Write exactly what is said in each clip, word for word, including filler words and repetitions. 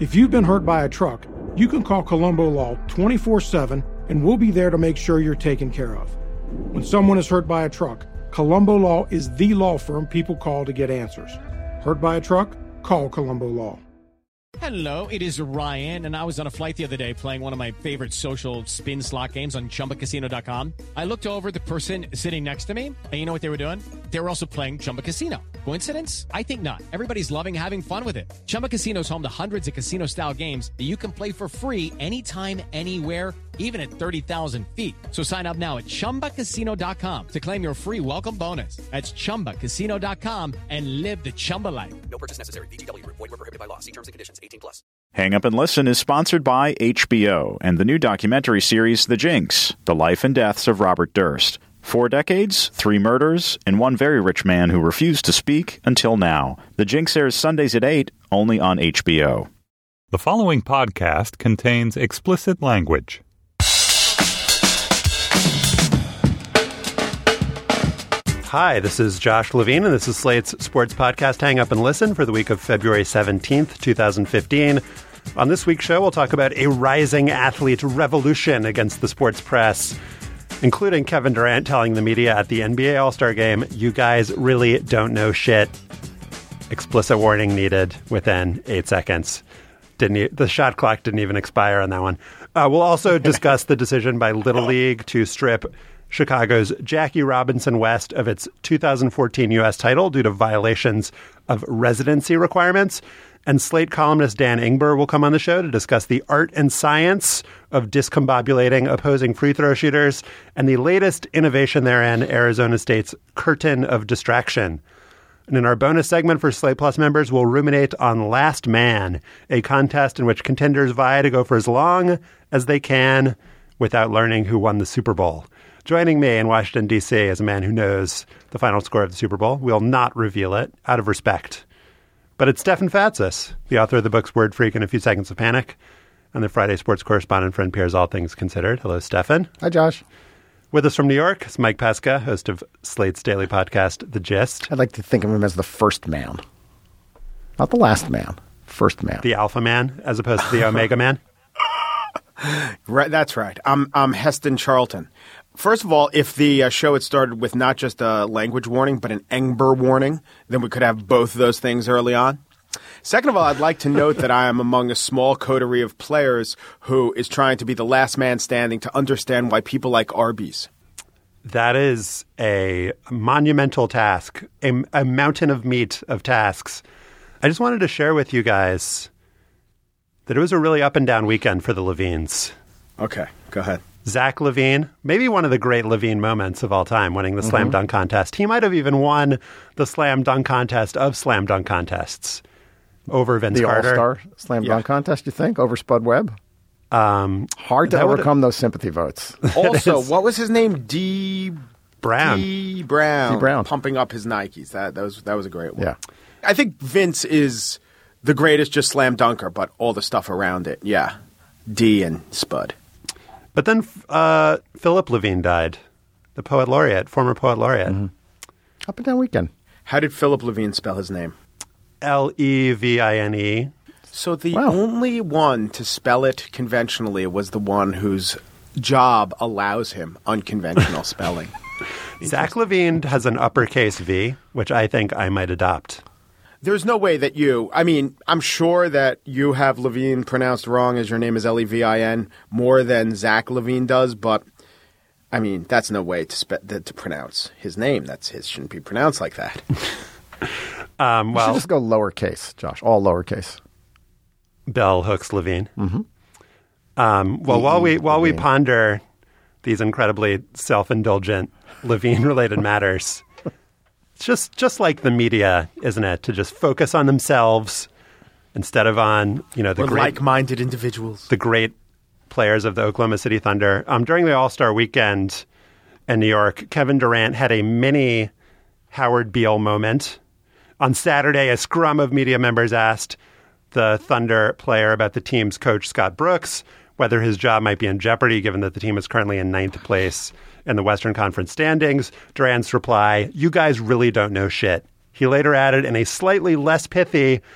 If you've been hurt by a truck, you can call Colombo Law twenty-four seven and we'll be there to make sure you're taken care of. When someone is hurt by a truck, Colombo Law is the law firm people call to get answers. Hurt by a truck? Call Colombo Law. Hello, it is Ryan, and I was on a flight the other day playing one of my favorite social spin slot games on Chumba Casino dot com. I looked over at the person sitting next to me, and you know what they were doing? They were also playing Chumba Casino. Coincidence? I think not. Everybody's loving having fun with it. Chumba Casino is home to hundreds of casino-style games that you can play for free anytime, anywhere, even at thirty thousand feet. So sign up now at Chumba Casino dot com to claim your free welcome bonus. That's Chumba Casino dot com and live the Chumba life. No purchase necessary. V G W. Void where prohibited by law. See terms and conditions. eighteen plus. Hang Up and Listen is sponsored by H B O and the new documentary series The Jinx, The Life and Deaths of Robert Durst. Four decades, three murders, and one very rich man who refused to speak until now. The Jinx airs Sundays at eight, only on H B O. The following podcast contains explicit language. Hi, this is Josh Levine, and this is Slate's sports podcast, Hang Up and Listen, for the week of February seventeenth, twenty fifteen. On this week's show, we'll talk about a rising athlete revolution against the sports press, including Kevin Durant telling the media at the N B A All-Star Game, "You guys really don't know shit." Explicit warning needed within eight seconds. Didn't e- the shot clock didn't even expire on that one. Uh, we'll also discuss the decision by Little League to strip Chicago's Jackie Robinson West of its two thousand fourteen U S title due to violations of residency requirements. And Slate columnist Dan Ingber will come on the show to discuss the art and science of discombobulating opposing free throw shooters and the latest innovation therein, Arizona State's curtain of distraction. And in our bonus segment for Slate Plus members, we'll ruminate on Last Man, a contest in which contenders vie to go for as long as they can without learning who won the Super Bowl. Joining me in Washington, D C is a man who knows the final score of the Super Bowl. We'll not reveal it out of respect. But it's Stefan Fatsis, the author of the books Word Freak and A Few Seconds of Panic, and the Friday sports correspondent for N P R's All Things Considered. Hello, Stefan. Hi, Josh. With us from New York is Mike Pesca, host of Slate's daily podcast, The Gist. I'd like to think of him as the first man. Not the last man. First man. The alpha man, as opposed to the omega man. Right, that's right. I'm, I'm Heston Charlton. First of all, if the uh, show had started with not just a language warning, but an Engber warning, then we could have both of those things early on. Second of all, I'd like to note that I am among a small coterie of players who is trying to be the last man standing to understand why people like Arby's. That is a monumental task, a, a mountain of meat of tasks. I just wanted to share with you guys that it was a really up and down weekend for the Levines. Okay, go ahead. Zach LaVine, maybe one of the great LaVine moments of all time, winning the mm-hmm. slam dunk contest. He might have even won the slam dunk contest of slam dunk contests over Vince the Carter. The All-Star slam yeah. dunk contest, you think, over Spud Webb? Um, Hard to overcome those sympathy votes. Also, what was his name? D. Brown. D. Brown. D. Brown. Pumping up his Nikes. That, that was that was a great one. Yeah. I think Vince is the greatest just slam dunker, but all the stuff around it. Yeah. D and Spud. But then uh, Philip Levine died, the poet laureate, former poet laureate. Mm-hmm. Up and down weekend. How did Philip Levine spell his name? L E V I N E. So the wow. only one to spell it conventionally was the one whose job allows him unconventional spelling. Zach LaVine has an uppercase V, which I think I might adopt. There's no way that you, I mean, I'm sure that you have Levine pronounced wrong as your name is L E V I N more than Zach LaVine does, but I mean, that's no way to spe- to pronounce his name. That's his shouldn't be pronounced like that. um, well, you should just go lowercase, Josh, all lowercase. Bell hooks Levine. Mm-hmm. Um, well, E-E while we while Levine. we ponder these incredibly self-indulgent Levine-related matters. It's just, just like the media, isn't it? To just focus on themselves instead of on, you know, the We're great, like-minded individuals. The great players of the Oklahoma City Thunder. Um, during the All-Star weekend in New York, Kevin Durant had a mini Howard Beale moment. On Saturday, a scrum of media members asked the Thunder player about the team's coach, Scott Brooks, whether his job might be in jeopardy given that the team is currently in ninth place in the Western Conference standings. Durant's reply, "You guys really don't know shit." He later added in a slightly less pithy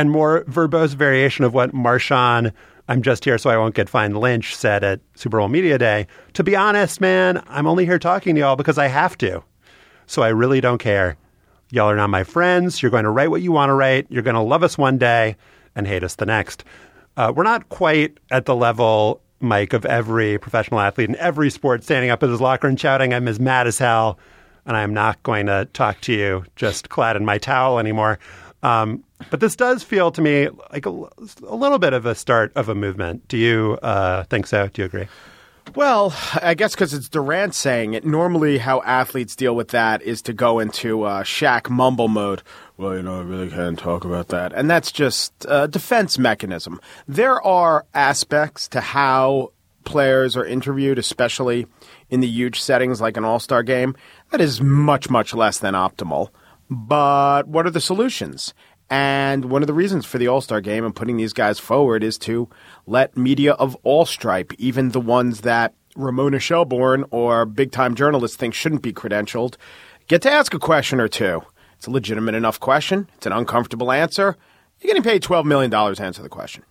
and more verbose variation of what Marshawn, I'm just here so I won't get fined, Lynch said at Super Bowl Media Day. To be honest, man, I'm only here talking to y'all because I have to. So I really don't care. Y'all are not my friends. You're going to write what you want to write. You're going to love us one day and hate us the next. Uh, we're not quite at the level, Mike, of every professional athlete in every sport standing up in his locker and shouting, I'm as mad as hell, and I'm not going to talk to you just clad in my towel anymore. Um, but this does feel to me like a, a little bit of a start of a movement. Do you uh, think so? Do you agree? Well, I guess because it's Durant saying it. Normally how athletes deal with that is to go into uh, Shaq mumble mode. Well, you know, I really can't talk about that. And that's just a defense mechanism. There are aspects to how players are interviewed, especially in the huge settings like an all-star game, that is much, much less than optimal. But what are the solutions? And one of the reasons for the All-Star game and putting these guys forward is to let media of all stripe, even the ones that Ramona Shelburne or big-time journalists think shouldn't be credentialed, get to ask a question or two. It's a legitimate enough question. It's an uncomfortable answer. You're getting paid twelve million dollars to answer the question.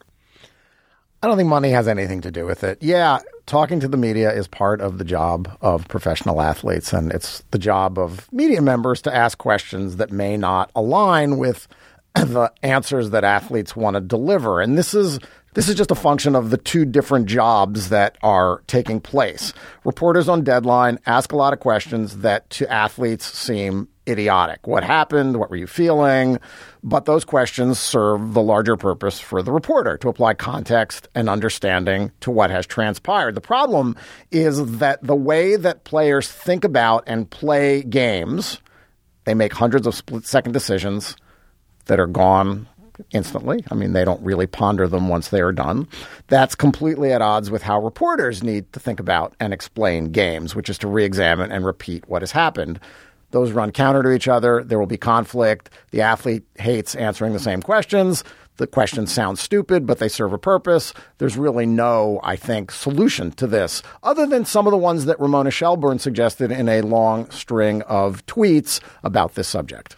I don't think money has anything to do with it. Yeah, talking to the media is part of the job of professional athletes, and it's the job of media members to ask questions that may not align with the answers that athletes want to deliver. And this is this is just a function of the two different jobs that are taking place. Reporters on Deadline ask a lot of questions that to athletes seem idiotic. What happened? What were you feeling? But those questions serve the larger purpose for the reporter to apply context and understanding to what has transpired. The problem is that the way that players think about and play games, they make hundreds of split-second decisions that are gone instantly. I mean, they don't really ponder them once they are done. That's completely at odds with how reporters need to think about and explain games, which is to re-examine and repeat what has happened. Those run counter to each other. There will be conflict. The athlete hates answering the same questions. The questions sound stupid, but they serve a purpose. There's really no, I think, solution to this, other than some of the ones that Ramona Shelburne suggested in a long string of tweets about this subject.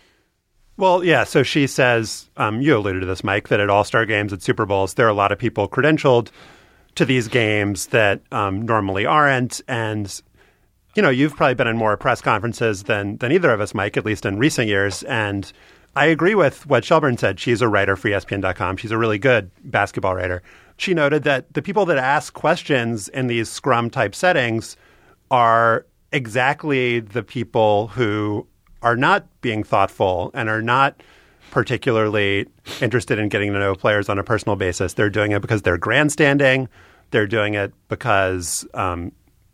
Well, yeah, so she says, um, you alluded to this, Mike, that at All-Star games, at Super Bowls, there are a lot of people credentialed to these games that um, normally aren't. And, you know, you've probably been in more press conferences than than either of us, Mike, at least in recent years. And I agree with what Shelburne said. She's a writer for E S P N dot com. She's a really good basketball writer. She noted that the people that ask questions in these scrum-type settings are exactly the people who are not being thoughtful and are not particularly interested in getting to know players on a personal basis. They're doing it because they're grandstanding. They're doing it because, um,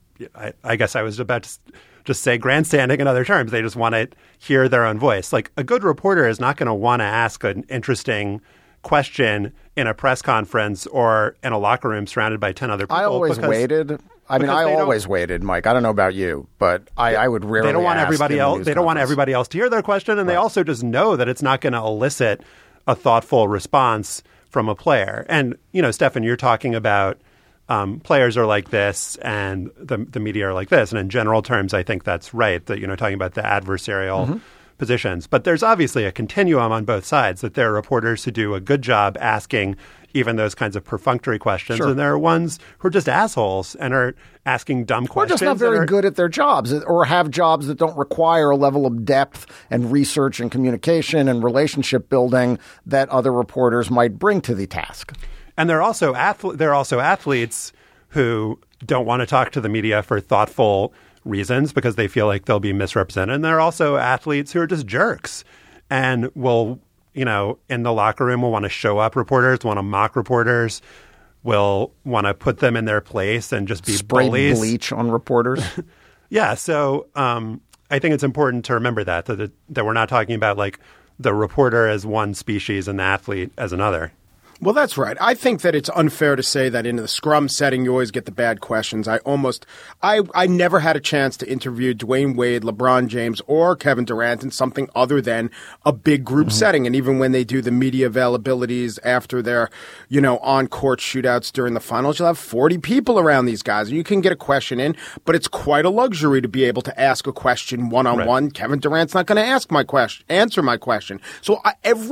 I, I guess I was about to just say grandstanding in other terms. They just want to hear their own voice. Like, a good reporter is not going to want to ask an interesting question in a press conference or in a locker room surrounded by ten other people. I always because, waited. I mean, I always waited, Mike. I don't know about you, but I, I would rarely. They don't want ask everybody else. They don't want everybody else to hear their question, and right. They also just know that it's not going to elicit a thoughtful response from a player. And you know, Stefan, you're talking about um, players are like this, and the the media are like this. And in general terms, I think that's right. That you know, talking about the adversarial mm-hmm. positions, but there's obviously a continuum on both sides. That there are reporters who do a good job asking even those kinds of perfunctory questions. Sure. And there are ones who are just assholes and are asking dumb questions. Or just not very are, good at their jobs, or have jobs that don't require a level of depth and research and communication and relationship building that other reporters might bring to the task. And there are also, athle- there are also athletes who don't want to talk to the media for thoughtful reasons because they feel like they'll be misrepresented. And there are also athletes who are just jerks and will... you know, in the locker room will want to show up reporters, want to mock reporters, will want to put them in their place and just be Spray bullies. Bleach on reporters. Yeah. So um, I think it's important to remember that, that, that we're not talking about like the reporter as one species and the athlete as another. Well, that's right. I think that it's unfair to say that in the scrum setting, you always get the bad questions. I almost, I, I never had a chance to interview Dwayne Wade, LeBron James, or Kevin Durant in something other than a big group mm-hmm. setting. And even when they do the media availabilities after their, you know, on-court shootouts during the finals, you'll have forty people around these guys. You can get a question in, but it's quite a luxury to be able to ask a question one-on-one. Right. Kevin Durant's not going to ask my question, answer my question. So I, every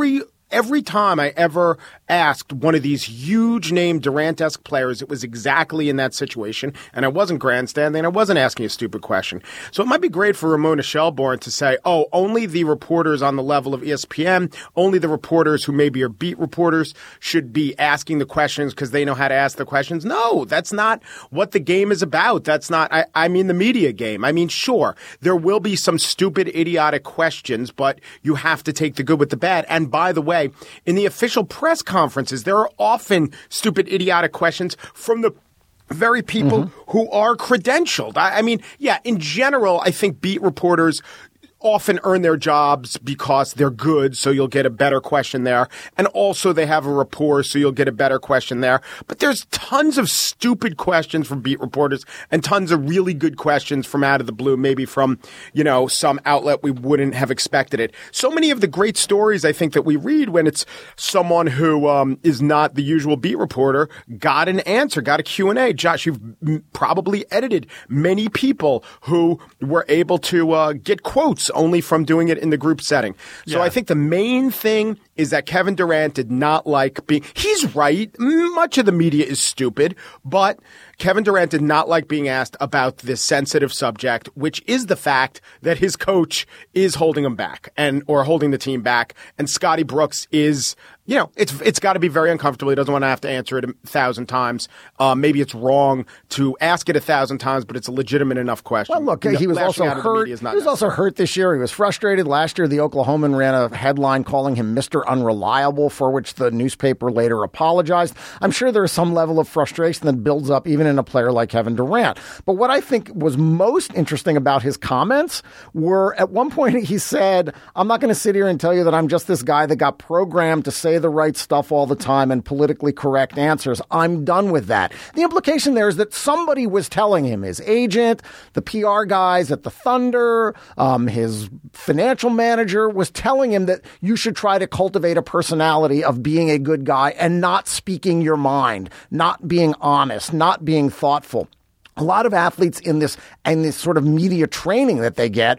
every time I ever asked one of these huge name Durant-esque players, it was exactly in that situation. And I wasn't grandstanding and I wasn't asking a stupid question. So it might be great for Ramona Shelburne to say, oh, only the reporters on the level of E S P N, only the reporters who maybe are beat reporters should be asking the questions because they know how to ask the questions. No, that's not what the game is about. That's not, I, I mean, the media game. I mean, sure, there will be some stupid, idiotic questions, but you have to take the good with the bad. And by the way, in the official press conferences, there are often stupid, idiotic questions from the very people mm-hmm. who are credentialed. I, I mean, yeah, in general, I think beat reporters often earn their jobs because they're good, so you'll get a better question there. And also they have a rapport, so you'll get a better question there. But there's tons of stupid questions from beat reporters and tons of really good questions from out of the blue, maybe from, you know, some outlet we wouldn't have expected it. So many of the great stories I think that we read when it's someone who um, is not the usual beat reporter got an answer, got a Q and A. Josh, you've m- probably edited many people who were able to uh, get quotes only from doing it in the group setting. So yeah. I think the main thing is that Kevin Durant did not like being – he's right. Much of the media is stupid, but Kevin Durant did not like being asked about this sensitive subject, which is the fact that his coach is holding him back and or holding the team back, and Scotty Brooks is – you know, it's it's got to be very uncomfortable. He doesn't want to have to answer it a thousand times. Uh, maybe it's wrong to ask it a thousand times, but it's a legitimate enough question. Well, look, he was also hurt. He was also hurt this year. He was frustrated. Last year, the Oklahoman ran a headline calling him Mister Unreliable, for which the newspaper later apologized. I'm sure there is some level of frustration that builds up even in a player like Kevin Durant. But what I think was most interesting about his comments were at one point he said, I'm not going to sit here and tell you that I'm just this guy that got programmed to say the right stuff all the time and politically correct answers. I'm done with that. The implication there is that somebody was telling him, his agent, the P R guys at the Thunder, um, his financial manager was telling him that you should try to cultivate a personality of being a good guy and not speaking your mind, not being honest, not being thoughtful. A lot of athletes in this and this sort of media training that they get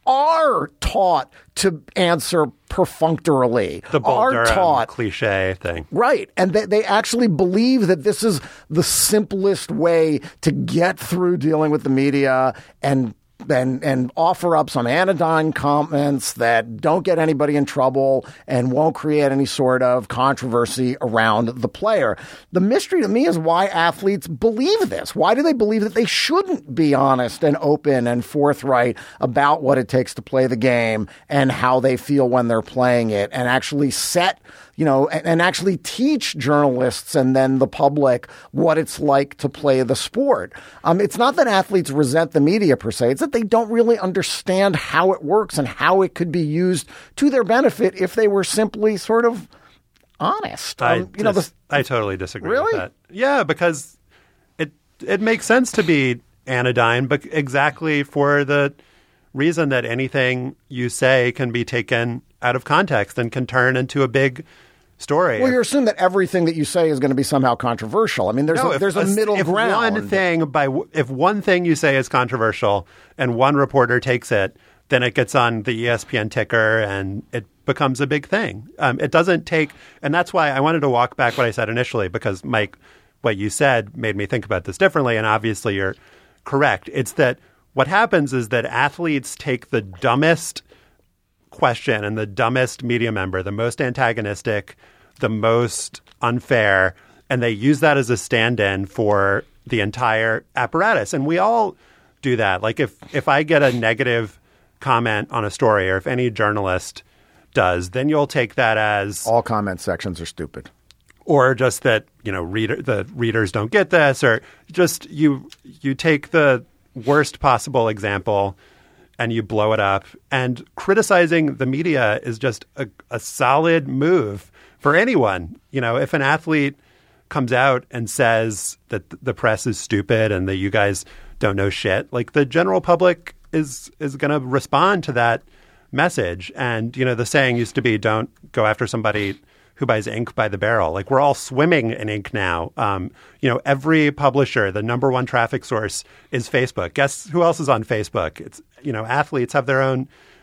are taught to answer perfunctorily. The Bull are Durham taught cliche thing. Right. And they, they actually believe that this is the simplest way to get through dealing with the media and And, and offer up some anodyne comments that don't get anybody in trouble and won't create any sort of controversy around the player. The mystery to me is why athletes believe this. Why do they believe that they shouldn't be honest and open and forthright about what it takes to play the game and how they feel when they're playing it, and actually set you know, and, and actually teach journalists and then the public what it's like to play the sport. Um, it's not that athletes resent the media per se. It's that they don't really understand how it works and how it could be used to their benefit if they were simply sort of honest. I, um, you know, dis- the, I totally disagree really? with that. Yeah, because it it makes sense to be anodyne, but exactly for the reason that anything you say can be taken out of context and can turn into a big story. Well, you assume that everything that you say is going to be somehow controversial. I mean, there's no, a, there's a, a middle if ground. One thing by if one thing you say is controversial and one reporter takes it, then it gets on the E S P N ticker and it becomes a big thing. Um, it doesn't take, and that's why I wanted to walk back what I said initially, because Mike, what you said made me think about this differently, and obviously you're correct. It's that what happens is that athletes take the dumbest question and the dumbest media member, the most antagonistic, the most unfair, and they use that as a stand-in for the entire apparatus. And we all do that. Like if, if I get a negative comment on a story, or if any journalist does, then you'll take that as all comment sections are stupid. Or just that, you know, reader the readers don't get this, or just you you take the worst possible example and you blow it up. And criticizing the media is just a, a solid move for anyone. You know, if an athlete comes out and says that the press is stupid and that you guys don't know shit, like the general public is is going to respond to that message. And, you know, the saying used to be, don't go after somebody who buys ink by the barrel. Like, we're all swimming in ink now. Um, you know, every publisher, the number one traffic source is Facebook. Guess who else is on Facebook? It's, you know, athletes have their own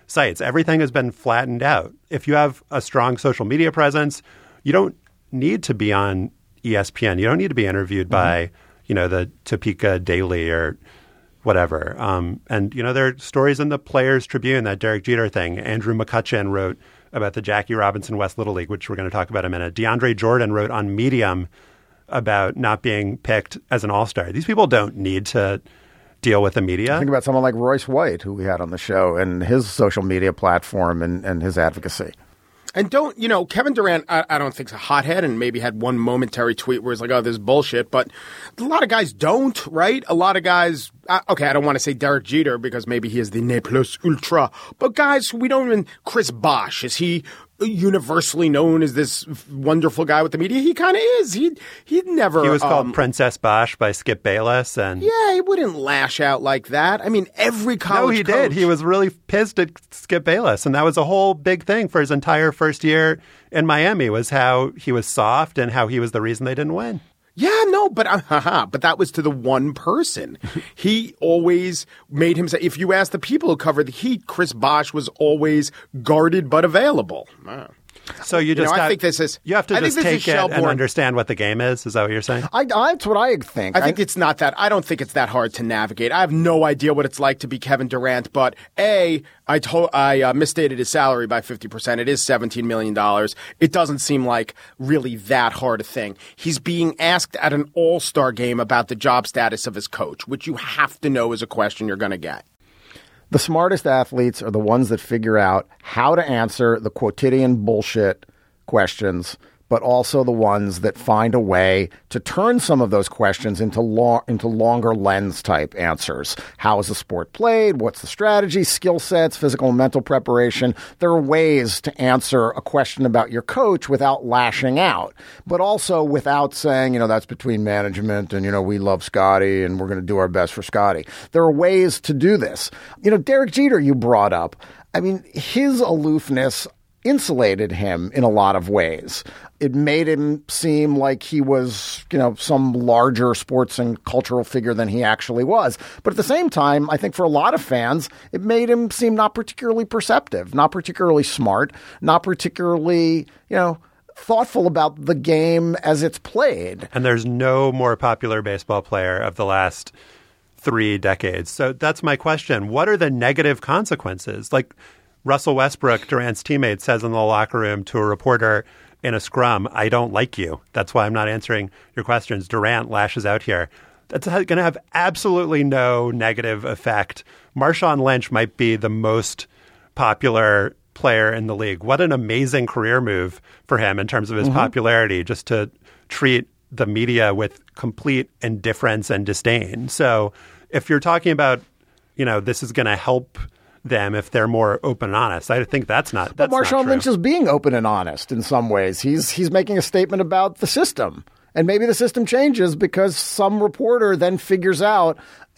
sites. Everything has been flattened out. If you have a strong social media presence, you don't need to be on E S P N. You don't need to be interviewed mm-hmm. by, you know, the Topeka Daily or whatever. Um, and, you know, there are stories in the Players Tribune, that Derek Jeter thing. Andrew McCutcheon wrote about the Jackie Robinson West Little League, which we're going to talk about in a minute. DeAndre Jordan wrote on Medium about not being picked as an all-star. These people don't need to deal with the media. Think about someone like Royce White, who we had on the show, and his social media platform and, and his advocacy. And don't, you know, Kevin Durant, I, I don't think is a hothead and maybe had one momentary tweet where it's like, oh, this is bullshit. But a lot of guys don't, right? A lot of guys, uh, okay, I don't want to say Derek Jeter because maybe he is the ne plus ultra. But guys, we don't even, Chris Bosh, is he universally known as this wonderful guy with the media? He kind of is. He he'd never. He was called um, Princess Bosh by Skip Bayless, and yeah, he wouldn't lash out like that. I mean, every college. No, he coach, did. He was really pissed at Skip Bayless, and that was a whole big thing for his entire first year in Miami. Was how he was soft and how he was the reason they didn't win. Yeah, no, but uh, haha, but that was to the one person. He always made himself. If you ask the people who covered the Heat, Chris Bosh was always guarded but available. Wow. So you just you know, got, I think this is you have to I just take it and understand what the game is. Is that what you're saying? I, I, that's what I think. I think I, it's not that. I don't think it's that hard to navigate. I have no idea what it's like to be Kevin Durant, but A, I told I uh, misstated his salary by fifty percent. It is seventeen million dollars. It doesn't seem like really that hard a thing. He's being asked at an all-star game about the job status of his coach, which you have to know is a question you're going to get. The smartest athletes are the ones that figure out how to answer the quotidian bullshit questions, but also the ones that find a way to turn some of those questions into long, into longer lens type answers. How is the sport played? What's the strategy? Skill sets, physical and mental preparation. There are ways to answer a question about your coach without lashing out, but also without saying, you know, that's between management and, you know, we love Scotty and we're going to do our best for Scotty. There are ways to do this. You know, Derek Jeter, you brought up. I mean, his aloofness insulated him in a lot of ways. It made him seem like he was, you know, some larger sports and cultural figure than he actually was. But at the same time, I think for a lot of fans, it made him seem not particularly perceptive, not particularly smart, not particularly, you know, thoughtful about the game as it's played. And there's no more popular baseball player of the last three decades. So that's my question. What are the negative consequences? Like, Russell Westbrook, Durant's teammate, says in the locker room to a reporter in a scrum, I don't like you. That's why I'm not answering your questions. Durant lashes out here. That's going to have absolutely no negative effect. Marshawn Lynch might be the most popular player in the league. What an amazing career move for him in terms of his mm-hmm. popularity, just to treat the media with complete indifference and disdain. So if you're talking about, you know, this is going to help them if they're more open and honest, I think that's not that's But Marshawn not true. Lynch is being open and honest in some ways. He's he's making a statement about the system. And maybe the system changes because some reporter then figures out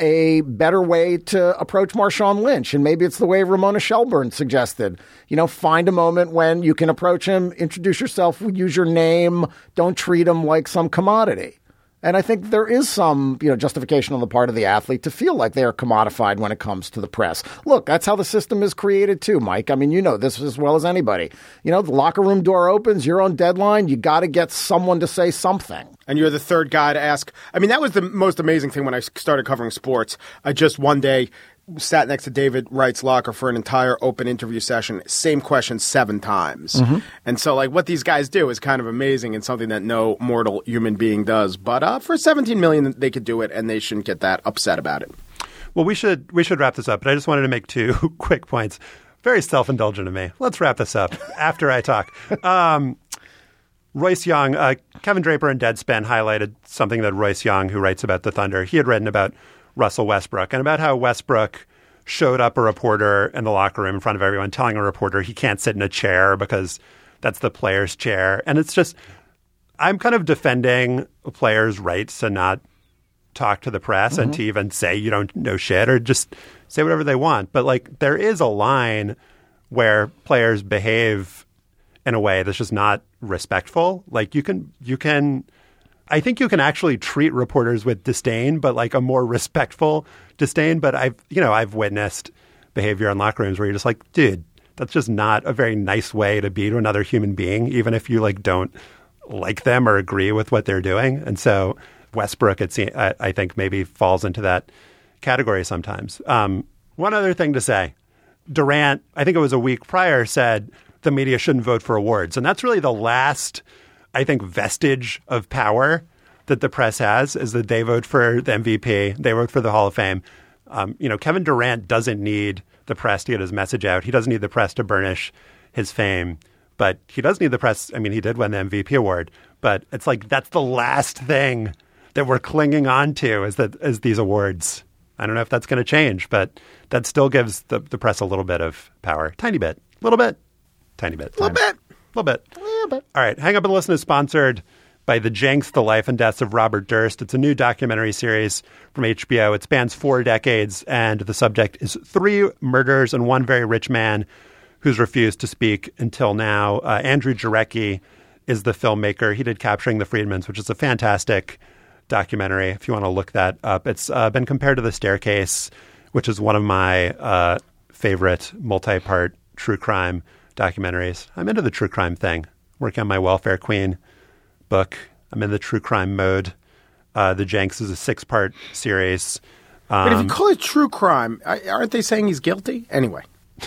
a better way to approach Marshawn Lynch. And maybe it's the way Ramona Shelburne suggested. You know, find a moment when you can approach him, introduce yourself, use your name, don't treat him like some commodity. And I think there is some, you know, justification on the part of the athlete to feel like they are commodified when it comes to the press. Look, that's how the system is created too, Mike. I mean, you know this as well as anybody. You know, the locker room door opens, you're on deadline, you got to get someone to say something. And you're the third guy to ask. I mean, that was the most amazing thing when I started covering sports. I just one day sat next to David Wright's locker for an entire open interview session. Same question seven times. Mm-hmm. And so, like, what these guys do is kind of amazing and something that no mortal human being does. But uh, for seventeen million dollars, they could do it, and they shouldn't get that upset about it. Well, we should we should wrap this up. But I just wanted to make two quick points. Very self-indulgent of me. Let's wrap this up after I talk. Um, Royce Young, uh, Kevin Draper in Deadspin highlighted something that Royce Young, who writes about the Thunder, he had written about Russell Westbrook and about how Westbrook showed up a reporter in the locker room in front of everyone, telling a reporter he can't sit in a chair because that's the player's chair. And it's just, I'm kind of defending a player's rights to not talk to the press mm-hmm. and to even say you don't know shit or just say whatever they want. But like, there is a line where players behave in a way that's just not respectful. Like you can, you can, I think you can actually treat reporters with disdain, but like a more respectful disdain. But I've, you know, I've witnessed behavior in locker rooms where you're just like, dude, that's just not a very nice way to be to another human being, even if you like don't like them or agree with what they're doing. And so Westbrook, it seems, I, I think, maybe falls into that category sometimes. Um, one other thing to say, Durant, I think it was a week prior, said the media shouldn't vote for awards. And that's really the last, I think, vestige of power that the press has, is that they vote for the M V P, they vote for the Hall of Fame. Um, you know, Kevin Durant doesn't need the press to get his message out. He doesn't need the press to burnish his fame. But he does need the press. I mean, he did win the M V P award. But it's like that's the last thing that we're clinging on to is that is these awards. I don't know if that's going to change, but that still gives the, the press a little bit of power. Tiny bit. Little bit. Tiny bit. A little bit. A little bit. A little bit. All right. Hang Up and Listen is sponsored by The Jinx, The Life and Deaths of Robert Durst. It's a new documentary series from H B O. It spans four decades, and the subject is three murders and one very rich man who's refused to speak until now. Uh, Andrew Jarecki is the filmmaker. He did Capturing the Friedmans, which is a fantastic documentary, if you want to look that up. It's uh, been compared to The Staircase, which is one of my uh, favorite multi-part true crime documentaries. I'm into the true crime thing. Working on my Welfare Queen book. I'm in the true crime mode. Uh, the Jinx is a six-part series. Um, but if you call it true crime, aren't they saying he's guilty? Anyway.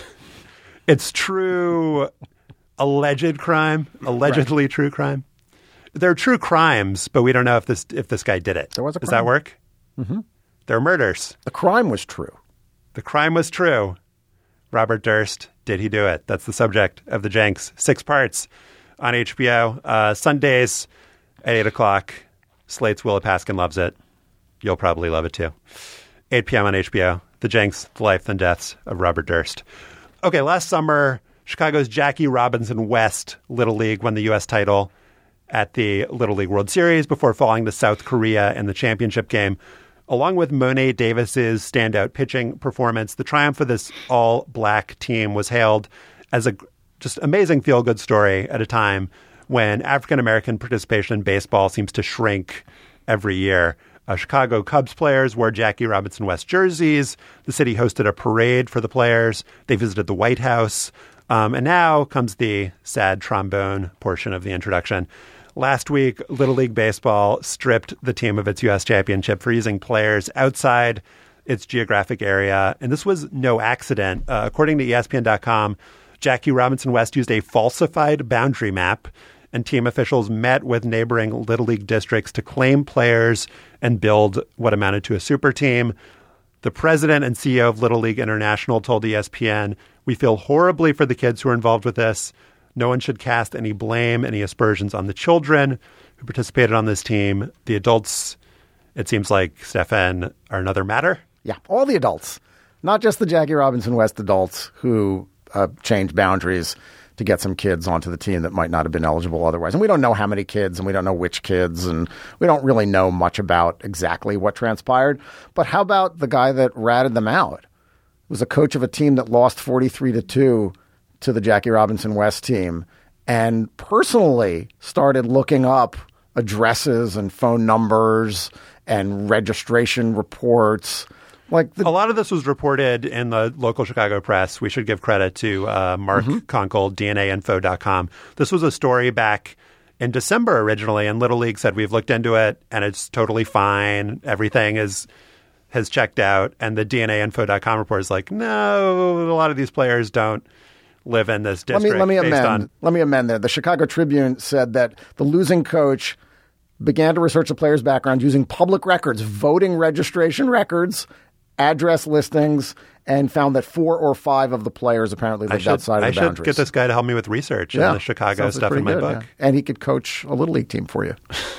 It's true alleged crime, allegedly right. True crime. They're true crimes, but we don't know if this if this guy did it. There was a crime. Does that work? Mm-hmm. They're murders. The crime was true. The crime was true. Robert Durst, did he do it? That's the subject of The Jinx. Six parts on H B O. Uh, Sundays at eight o'clock. Slate's Willa Paskin loves it. You'll probably love it too. eight p.m. on H B O. The Jinx, The Life and Deaths of Robert Durst. Okay, last summer, Chicago's Jackie Robinson West Little League won the U S title at the Little League World Series before falling to South Korea in the championship game. Along with Monet Davis's standout pitching performance, the triumph of this all-black team was hailed as a just amazing feel-good story at a time when African-American participation in baseball seems to shrink every year. Uh, Chicago Cubs players wore Jackie Robinson West jerseys. The city hosted a parade for the players. They visited the White House. Um, and now comes the sad trombone portion of the introduction. Last week, Little League Baseball stripped the team of its U S championship for using players outside its geographic area. And this was no accident. Uh, according to E S P N dot com, Jackie Robinson West used a falsified boundary map, and team officials met with neighboring Little League districts to claim players and build what amounted to a super team. The president and C E O of Little League International told E S P N, "We feel horribly for the kids who are involved with this. No one should cast any blame, any aspersions on the children who participated on this team. The adults, it seems like, Stefan, are another matter." Yeah, all the adults, not just the Jackie Robinson West adults who uh, changed boundaries to get some kids onto the team that might not have been eligible otherwise. And we don't know how many kids, and we don't know which kids, and we don't really know much about exactly what transpired. But how about the guy that ratted them out? It was a coach of a team that lost forty-three to two to the Jackie Robinson West team, and personally started looking up addresses and phone numbers and registration reports. Like the, a lot of this was reported in the local Chicago press. We should give credit to uh, Mark mm-hmm. Conkle, D N A info dot com. This was a story back in December originally, and Little League said, we've looked into it, and it's totally fine. Everything is has checked out. And the D N A info dot com report is like, no, a lot of these players don't live in this district. Let me, let me amend. On- let me amend there. The Chicago Tribune said that the losing coach began to research the player's background using public records, voting registration records, address listings, and found that four or five of the players apparently lived should, outside of I the boundaries. I should get this guy to help me with research yeah. and the Chicago Sounds stuff in my good, book. Yeah. And he could coach a Little League team for you.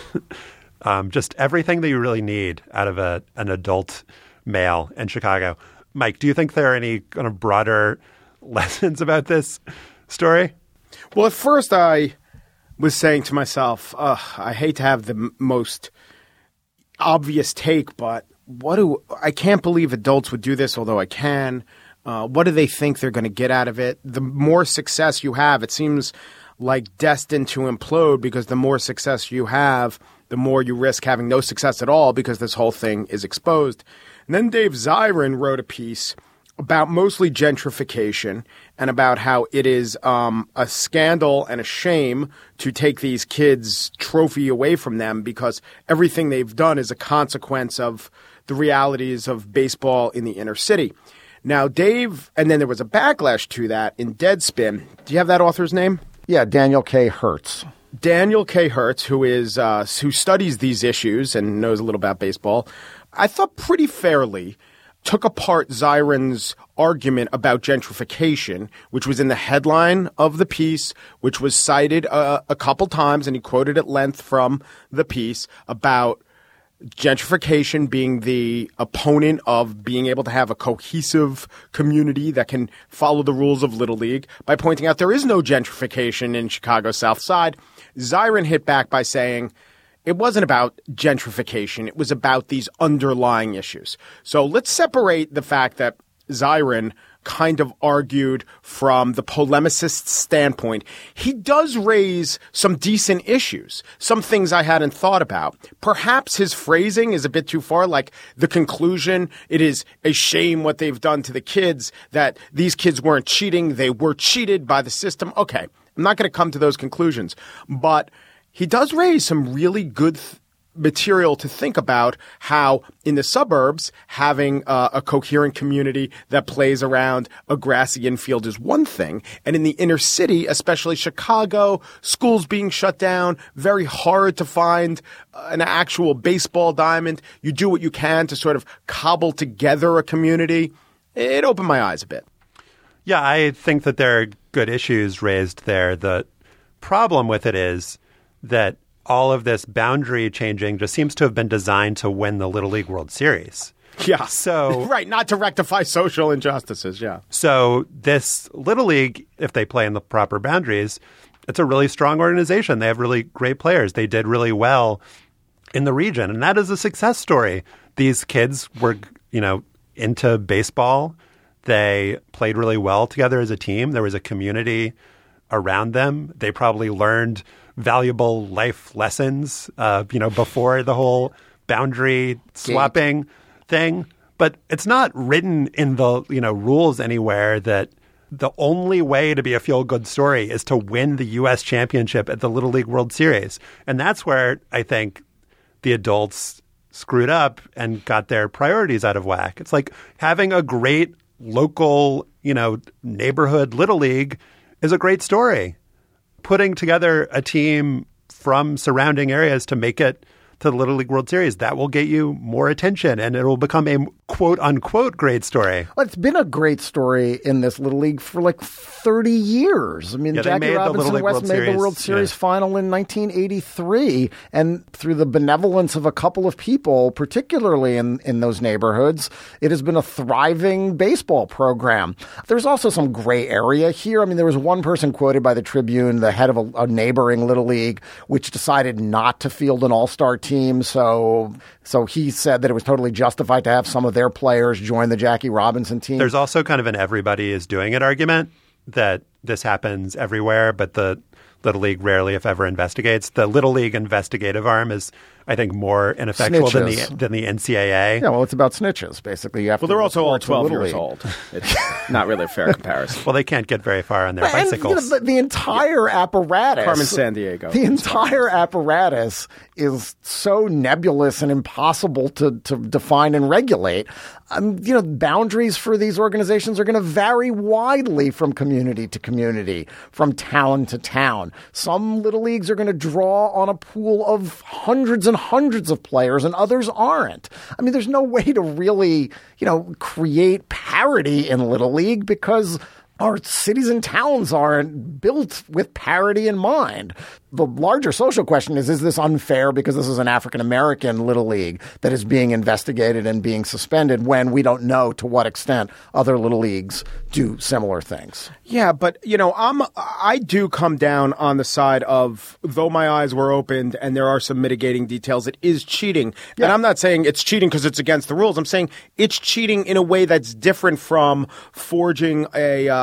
um, just everything that you really need out of a, an adult male in Chicago. Mike, do you think there are any kind of broader lessons about this story? Well, at first I was saying to myself, uh, I hate to have the m- most obvious take, but what do I can't believe adults would do this, although I can. Uh, what do they think they're going to get out of it? The more success you have, it seems like destined to implode, because the more success you have, the more you risk having no success at all, because this whole thing is exposed. And then Dave Zirin wrote a piece about mostly gentrification and about how it is um, a scandal and a shame to take these kids' trophy away from them because everything they've done is a consequence of the realities of baseball in the inner city. Now, Dave, and then there was a backlash to that in Deadspin. Do you have that author's name? Yeah, Daniel K. Hertz. Daniel K. Hertz, who is uh, who studies these issues and knows a little about baseball, I thought pretty fairly took apart Zyron's argument about gentrification, which was in the headline of the piece, which was cited uh, a couple times, and he quoted at length from the piece about gentrification being the opponent of being able to have a cohesive community that can follow the rules of Little League by pointing out there is no gentrification in Chicago's South Side. Zyron hit back by saying it wasn't about gentrification. It was about these underlying issues. So let's separate the fact that Zyron kind of argued from the polemicist's standpoint. He does raise some decent issues, some things I hadn't thought about. Perhaps his phrasing is a bit too far, like the conclusion, it is a shame what they've done to the kids, that these kids weren't cheating, they were cheated by the system. Okay, I'm not going to come to those conclusions, but he does raise some really good th- material to think about how in the suburbs having uh, a coherent community that plays around a grassy infield is one thing. And in the inner city, especially Chicago, schools being shut down, very hard to find an actual baseball diamond. You do what you can to sort of cobble together a community. It opened my eyes a bit. Yeah, I think that there are good issues raised there. The problem with it is that all of this boundary changing just seems to have been designed to win the Little League World Series. Yeah. So right, not to rectify social injustices, yeah. So this Little League, if they play in the proper boundaries, it's a really strong organization. They have really great players. They did really well in the region, and that is a success story. These kids were, you know, into baseball. They played really well together as a team. There was a community around them. They probably learned valuable life lessons, uh, you know, before the whole boundary swapping Gate. thing. But it's not written in the, you know, rules anywhere that the only way to be a feel-good story is to win the U S championship at the Little League World Series. And that's where I think the adults screwed up and got their priorities out of whack. It's like having a great local, you know, neighborhood Little League is a great story. Putting together a team from surrounding areas to make it to the Little League World Series, that will get you more attention and it will become a quote-unquote great story. Well, it's been a great story in this Little League for like thirty years. I mean, yeah, Jackie Robinson West World made Series. the World Series yeah. final in nineteen eighty-three. And through the benevolence of a couple of people, particularly in, in those neighborhoods, it has been a thriving baseball program. There's also some gray area here. I mean, there was one person quoted by the Tribune, the head of a, a neighboring Little League, which decided not to field an all-star team. So so he said that it was totally justified to have some of their players join the Jackie Robinson team. There's also kind of an everybody is doing it argument that this happens everywhere, but the Little League rarely, if ever, investigates. The Little League investigative arm is, I think, more ineffectual than the, than the N C double A. Yeah, well, it's about snitches, basically. You have well, to they're also all twelve years League. old. It's not really a fair comparison. Well, they can't get very far on their and, bicycles. You know, the, the entire apparatus. Carmen Sandiego. The entire apparatus is so nebulous and impossible to, to define and regulate. Um, you know, boundaries for these organizations are going to vary widely from community to community, from town to town. Some Little Leagues are going to draw on a pool of hundreds and hundreds of players and others aren't. I mean, there's no way to really, you know, create parity in Little League because our cities and towns aren't built with parity in mind. The larger social question is, is this unfair because this is an African-American Little League that is being investigated and being suspended when we don't know to what extent other Little Leagues do similar things? Yeah, but, you know, I'm, I do come down on the side of, though my eyes were opened and there are some mitigating details, it is cheating. Yeah. And I'm not saying it's cheating because it's against the rules. I'm saying it's cheating in a way that's different from forging a uh,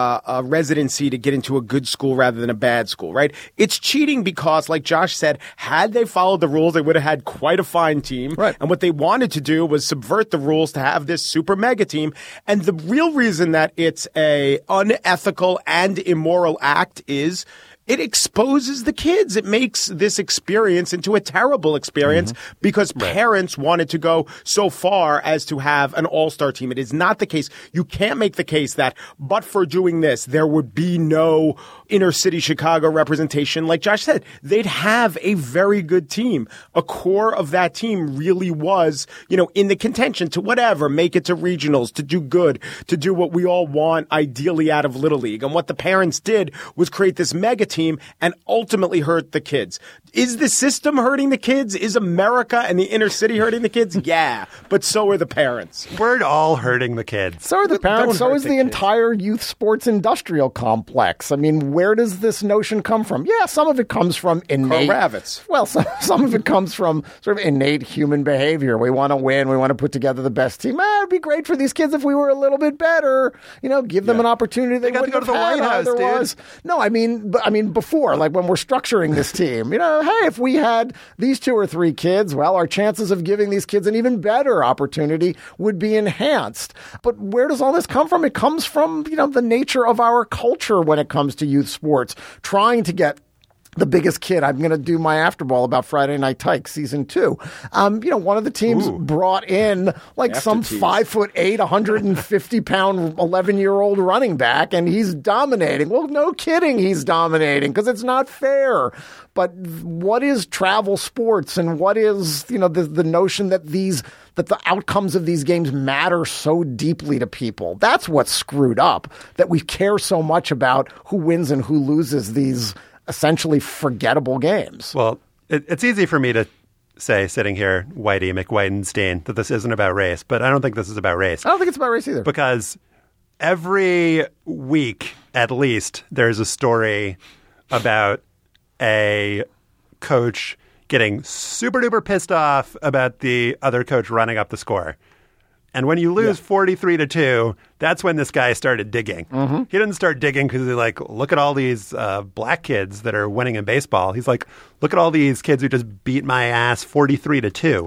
uh, a residency to get into a good school rather than a bad school, right? It's cheating because, like Josh said, had they followed the rules, they would have had quite a fine team. Right. And what they wanted to do was subvert the rules to have this super mega team. And the real reason that it's a unethical and immoral act is it exposes the kids. It makes this experience into a terrible experience mm-hmm. because right. parents wanted to go so far as to have an all-star team. It is not the case. You can't make the case that, but for doing this, there would be no inner city Chicago representation. Like Josh said, they'd have a very good team. A core of that team really was, you know, in the contention to whatever, make it to regionals, to do good, to do what we all want ideally out of Little League. And what the parents did was create this mega team and ultimately hurt the kids. Is the system hurting the kids? Is America and the inner city hurting the kids? Yeah, but so are the parents. We're all hurting the kids. So are the parents. So is the, the entire youth sports industrial complex. I mean, where does this notion come from? Yeah, some of it comes from innate. Carl Ravitz. Well, some, some of it comes from sort of innate human behavior. We want to win. We want to put together the best team. Ah, it'd be great for these kids if we were a little bit better. You know, give them yeah. an opportunity they, they got to go to the White House, otherwise. Dude. No, I mean, I mean before, like when we're structuring this team, you know, hey, if we had these two or three kids, well, our chances of giving these kids an even better opportunity would be enhanced. But where does all this come from? It comes from, you know, the nature of our culture when it comes to youth sports, trying to get the biggest kid. I'm going to do my afterball about Friday Night Tyke season two. Um, you know, one of the teams Ooh. brought in like After some tease. five foot eight, one hundred fifty pound, eleven year old running back, and he's dominating. Well, no kidding, he's dominating because it's not fair. But what is travel sports, and what is, you know, the the notion that these that the outcomes of these games matter so deeply to people? That's what's screwed up. That we care so much about who wins and who loses these essentially forgettable games. Well, it, it's easy for me to say, sitting here, Whitey McWhitenstein, that this isn't about race, but I don't think this is about race. I don't think it's about race either. Because every week, at least, there's a story about a coach getting super duper pissed off about the other coach running up the score. And when you lose yeah. forty-three to two, that's when this guy started digging. Mm-hmm. He didn't start digging because he's like, look at all these uh, black kids that are winning in baseball. He's like, look at all these kids who just beat my ass forty-three to two.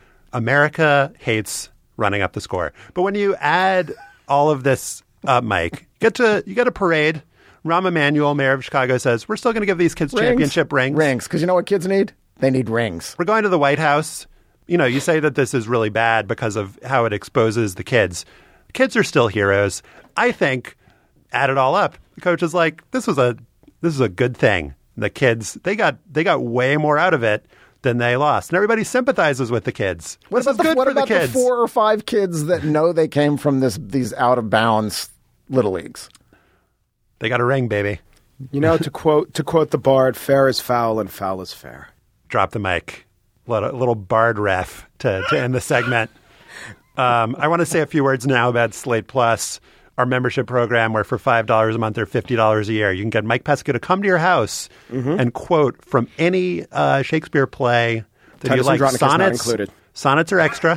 America hates running up the score. But when you add all of this up, Mike, get to you get a parade. Rahm Emanuel, mayor of Chicago, says, we're still going to give these kids rings. championship rings. Rings, because you know what kids need? They need rings. We're going to the White House. You know, you say that this is really bad because of how it exposes the kids. Kids are still heroes. I think, add it all up, the coach is like, this was a this is a good thing. The kids, they got they got way more out of it than they lost. And everybody sympathizes with the kids. What this about, is good the, what for about the kids. the four or five kids that know they came from this these out-of-bounds Little Leagues? They got a ring, baby. You know, to quote to quote the Bard, fair is foul and foul is fair. Drop the mic. A little, little Bard ref to, to end the segment. Um, I want to say a few words now about Slate Plus, our membership program where for five dollars a month or fifty dollars a year, you can get Mike Pesca to come to your house mm-hmm. and quote from any uh, Shakespeare play that Titus you like. Andronicus Sonnets, not included. Sonnets are extra.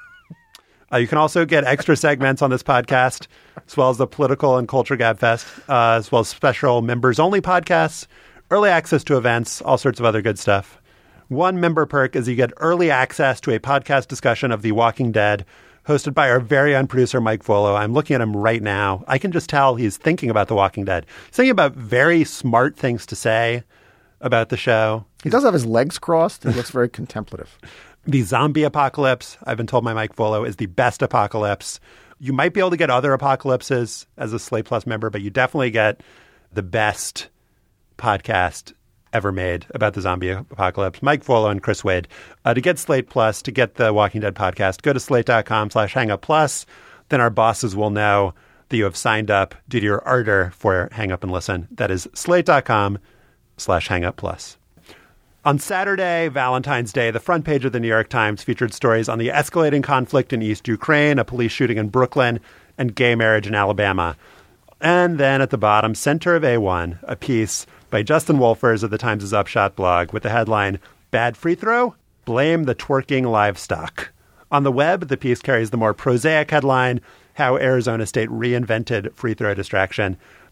uh, you can also get extra segments on this podcast, as well as the Political and Culture Gabfest, uh, as well as special members-only podcasts, early access to events, all sorts of other good stuff. One member perk is you get early access to a podcast discussion of The Walking Dead, hosted by our very own producer, Mike Volo. I'm looking at him right now. I can just tell he's thinking about The Walking Dead. He's thinking about very smart things to say about the show. He does have his legs crossed. He looks very contemplative. The zombie apocalypse, I've been told by Mike Volo, is the best apocalypse. You might be able to get other apocalypses as a Slate Plus member, but you definitely get the best podcast ever made about the zombie apocalypse. Mike Volo and Chris Wade. Uh, to get Slate Plus, to get the Walking Dead podcast, go to slate.com slash hang up plus. Then our bosses will know that you have signed up due to your ardor for Hang Up and Listen. That is slate.com slash hang up plus. On Saturday, Valentine's Day, the front page of the New York Times featured stories on the escalating conflict in East Ukraine, a police shooting in Brooklyn, and gay marriage in Alabama. And then at the bottom, center of A one, a piece by Justin Wolfers of the Times' Upshot blog with the headline, Bad Free Throw? Blame the Twerking Livestock. On the web, the piece carries the more prosaic headline, How Arizona State Reinvented Free Throw Distraction.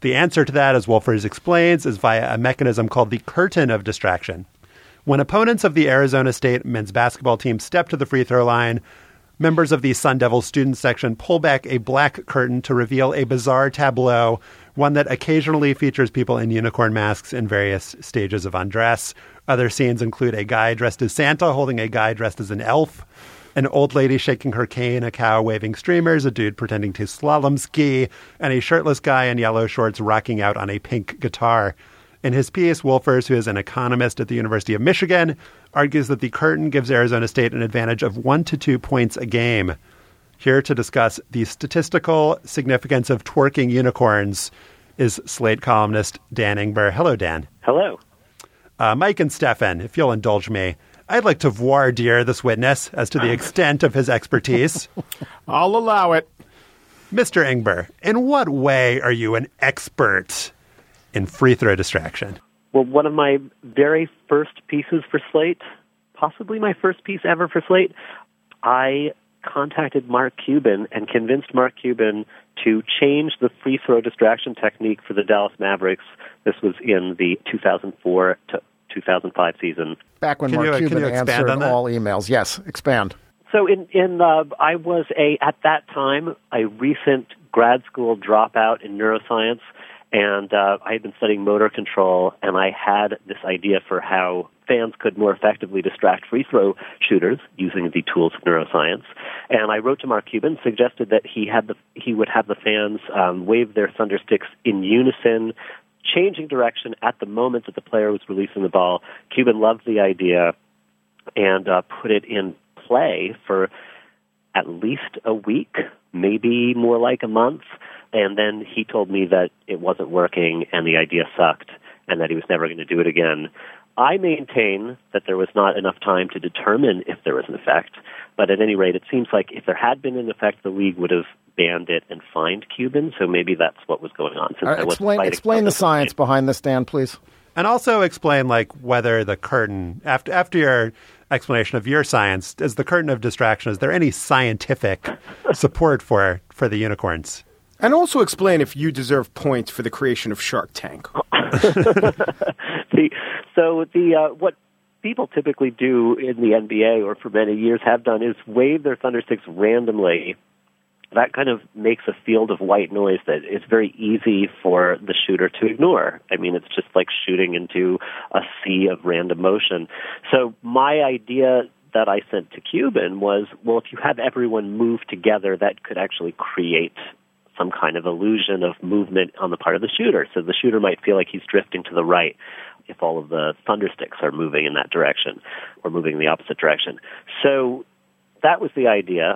The answer to that, as Wolfers explains, is via a mechanism called the curtain of distraction. When opponents of the Arizona State men's basketball team step to the free throw line, members of the Sun Devil student section pull back a black curtain to reveal a bizarre tableau, one that occasionally features people in unicorn masks in various stages of undress. Other scenes include a guy dressed as Santa holding a guy dressed as an elf, an old lady shaking her cane, a cow waving streamers, a dude pretending to slalom ski, and a shirtless guy in yellow shorts rocking out on a pink guitar. In his piece, Wolfers, who is an economist at the University of Michigan, argues that the curtain gives Arizona State an advantage of one to two points a game. Here to discuss the statistical significance of twerking unicorns is Slate columnist Dan Ingber. Hello, Dan. Hello. Uh, Mike and Stefan, if you'll indulge me, I'd like to voir dire this witness as to the extent of his expertise. I'll allow it. Mister Ingber, in what way are you an expert in free throw distraction? Well, one of my very first pieces for Slate, possibly my first piece ever for Slate, I contacted Mark Cuban and convinced Mark Cuban to change the free throw distraction technique for the Dallas Mavericks. This was in the two thousand four to two thousand five season. Back when Can Mark you- can Cuban you expand answered on that? all emails. Yes, expand. So in, in uh, I was a, at that time, a recent grad school dropout in neuroscience, and uh, I had been studying motor control, and I had this idea for how fans could more effectively distract free throw shooters using the tools of neuroscience. And I wrote to Mark Cuban, suggested that he had the he would have the fans um, wave their thunder sticks in unison, changing direction at the moment that the player was releasing the ball. Cuban loved the idea and uh, put it in play for at least a week, maybe more like a month. And then he told me that it wasn't working and the idea sucked and that he was never going to do it again. I maintain that there was not enough time to determine if there was an effect. But at any rate, it seems like if there had been an effect, the league would have banned it and fined Cuban. So maybe that's what was going on. Since All right, I wasn't explain fighting explain the something. science behind this, Dan, please. And also explain, like, whether the curtain, after after your explanation of your science, is the curtain of distraction, is there any scientific support for for the unicorns? And also explain if you deserve points for the creation of Shark Tank. the, so the uh, what people typically do in the N B A, or for many years have done, is wave their thunder sticks randomly. That kind of makes a field of white noise that is very easy for the shooter to ignore. I mean, it's just like shooting into a sea of random motion. So my idea that I sent to Cuban was, well, if you have everyone move together, that could actually create some kind of illusion of movement on the part of the shooter. So the shooter might feel like he's drifting to the right if all of the thunder sticks are moving in that direction or moving in the opposite direction. So that was the idea.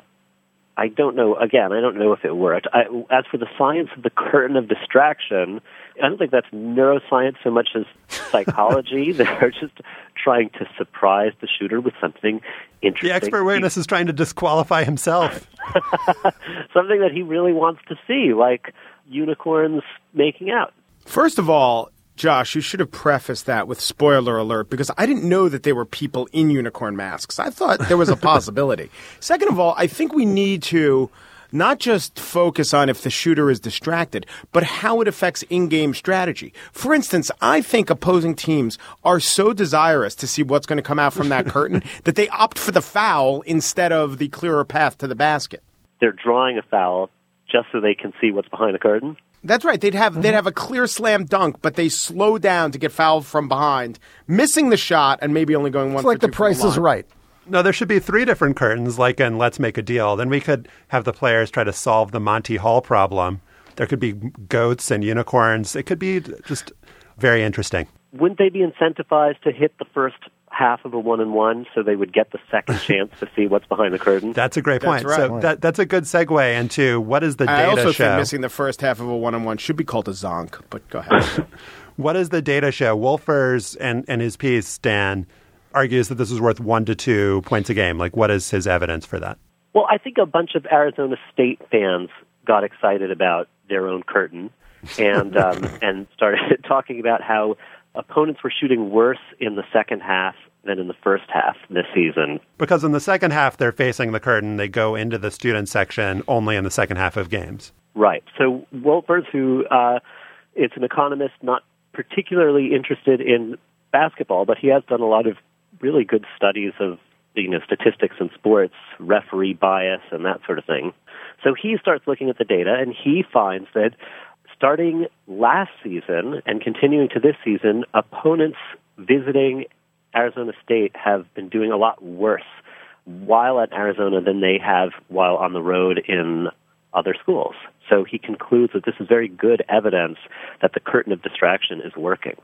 I don't know, again, I don't know if it worked. I, as for the science of the curtain of distraction, I don't think that's neuroscience so much as psychology. They're just trying to surprise the shooter with something interesting. The expert witness is trying to disqualify himself. Something that he really wants to see, like unicorns making out. First of all, Josh, you should have prefaced that with spoiler alert, because I didn't know that there were people in unicorn masks. I thought there was a possibility. Second of all, I think we need to not just focus on if the shooter is distracted, but how it affects in-game strategy. For instance, I think opposing teams are so desirous to see what's going to come out from that curtain that they opt for the foul instead of the clearer path to the basket. They're drawing a foul just so they can see what's behind the curtain? That's right. They'd have Mm-hmm. they'd have a clear slam dunk, but they slow down to get fouled from behind, missing the shot and maybe only going one. It's like for the two Price from is line. Right. No, there should be three different curtains, like in Let's Make a Deal. Then we could have the players try to solve the Monty Hall problem. There could be goats and unicorns. It could be just very interesting. Wouldn't they be incentivized to hit the first half of a one-and-one so they would get the second chance to see what's behind the curtain? That's a great That's point. right. So that, that's a good segue into what is the I data also show? think missing the first half of a one-on-one should be called a zonk, but go ahead. What is the data show? Wolfers and, and his piece, Dan, argues that this is worth one to two points a game. Like, what is his evidence for that? Well, I think a bunch of Arizona State fans got excited about their own curtain and um, and started talking about how opponents were shooting worse in the second half than in the first half this season. Because in the second half, they're facing the curtain. They go into the student section only in the second half of games. Right. So Wolfers, who uh, is an economist not particularly interested in basketball, but he has done a lot of really good studies of, you know, statistics in sports, referee bias, and that sort of thing. So he starts looking at the data, and he finds that starting last season and continuing to this season, opponents visiting Arizona State have been doing a lot worse while at Arizona than they have while on the road in other schools. So he concludes that this is very good evidence that the curtain of distraction is working.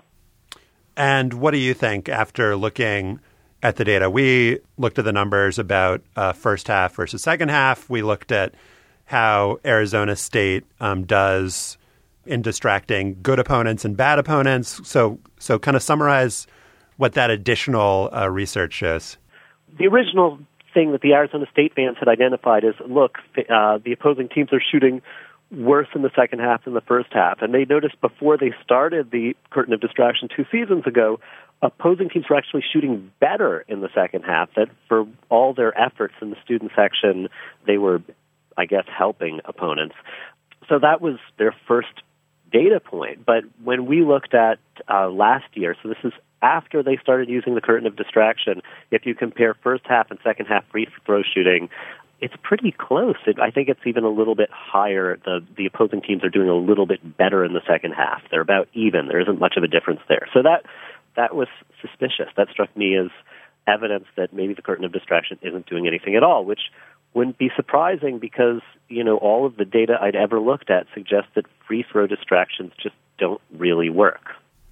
And what do you think after looking at the data? We looked at the numbers about uh, first half versus second half. We looked at how Arizona State um, does in distracting good opponents and bad opponents. So, so kind of summarize what that additional uh, research shows. The original thing that the Arizona State fans had identified is, look, uh, the opposing teams are shooting worse in the second half than the first half. And they noticed before they started the curtain of distraction two seasons ago, opposing teams were actually shooting better in the second half, that for all their efforts in the student section, they were, I guess, helping opponents. So that was their first data point. But when we looked at uh, last year, so this is after they started using the curtain of distraction, if you compare first half and second half free throw shooting, it's pretty close. It, I think it's even a little bit higher. The the opposing teams are doing a little bit better in the second half. They're about even. There isn't much of a difference there. So that that was suspicious. That struck me as evidence that maybe the curtain of distraction isn't doing anything at all, which wouldn't be surprising because, you know, all of the data I'd ever looked at suggests that free throw distractions just don't really work.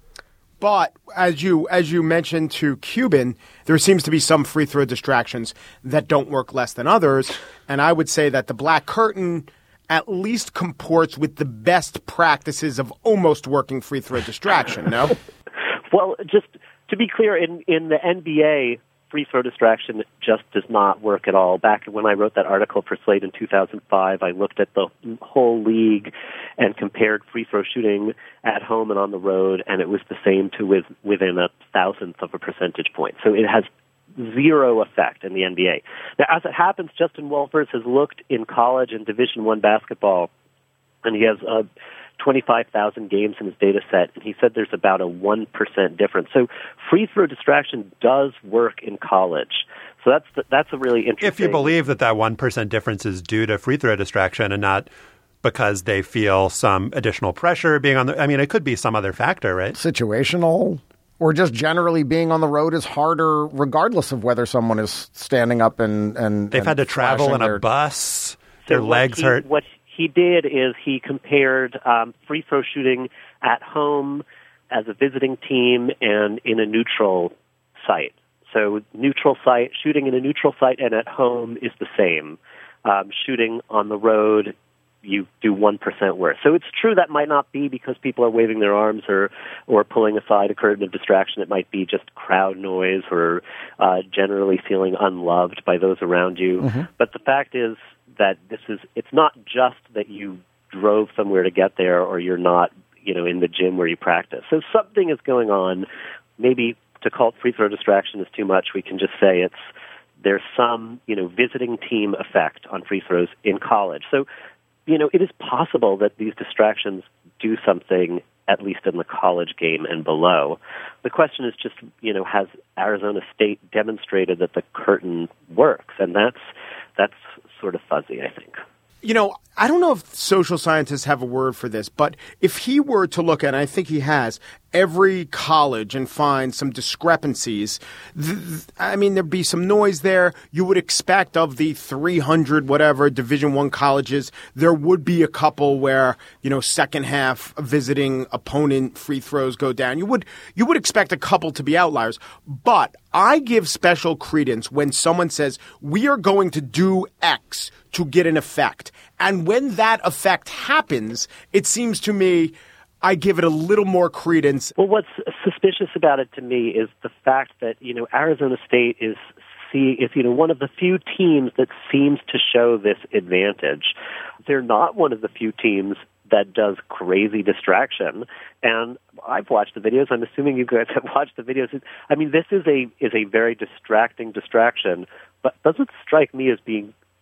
But as you as you mentioned to Cuban, there seems to be some free throw distractions that don't work less than others. And I would say that the black curtain at least comports with the best practices of almost working free throw distraction, no? Well, just to be clear, in, in the N B A, free throw distraction just does not work at all. Back when I wrote that article for Slate in two thousand five, I looked at the whole league and compared free throw shooting at home and on the road, and it was the same to with, within a thousandth of a percentage point. So it has zero effect in the N B A. Now, as it happens, Justin Wolfers has looked in college and Division One basketball, and he has uh, twenty-five thousand games in his data set, and he said there's about a one percent difference. So free throw distraction does work in college. So that's the, that's a really interesting... If you believe that that one percent difference is due to free throw distraction and not because they feel some additional pressure being on the... I mean, it could be some other factor, right? Situational, or just generally being on the road is harder regardless of whether someone is standing up and... and They've and had to travel in their... a bus. So their legs he, hurt. What he did is he compared um, free throw shooting at home as a visiting team and in a neutral site. So neutral site, shooting in a neutral site and at home is the same. Um, shooting on the road, you do one percent worse. So it's true that might not be because people are waving their arms or, or pulling aside a curtain of distraction. It might be just crowd noise or uh, generally feeling unloved by those around you. Mm-hmm. But the fact is that this is, it's not just that you drove somewhere to get there or you're not, you know, in the gym where you practice. So something is going on. Maybe to call it free throw distraction is too much. We can just say it's, there's some, you know, visiting team effect on free throws in college. So, you know, it is possible that these distractions do something, at least in the college game and below. The question is just, you know, has Arizona State demonstrated that the curtain works? And that's that's sort of fuzzy, I think. You know, I don't know if social scientists have a word for this, but if he were to look at, and I think he has, every college and find some discrepancies, th- th- I mean, there'd be some noise there. You would expect of the three hundred whatever Division One colleges, there would be a couple where, you know, second half visiting opponent free throws go down. You would you would expect a couple to be outliers. But I give special credence when someone says, we are going to do X to get an effect. And when that effect happens, it seems to me I give it a little more credence. Well, what's suspicious about it to me is the fact that, you know, Arizona State is see is, you know, one of the few teams that seems to show this advantage. They're not one of the few teams that does crazy distraction. And I've watched the videos. I'm assuming you guys have watched the videos. I mean, this is a is a very distracting distraction, but doesn't strike me as being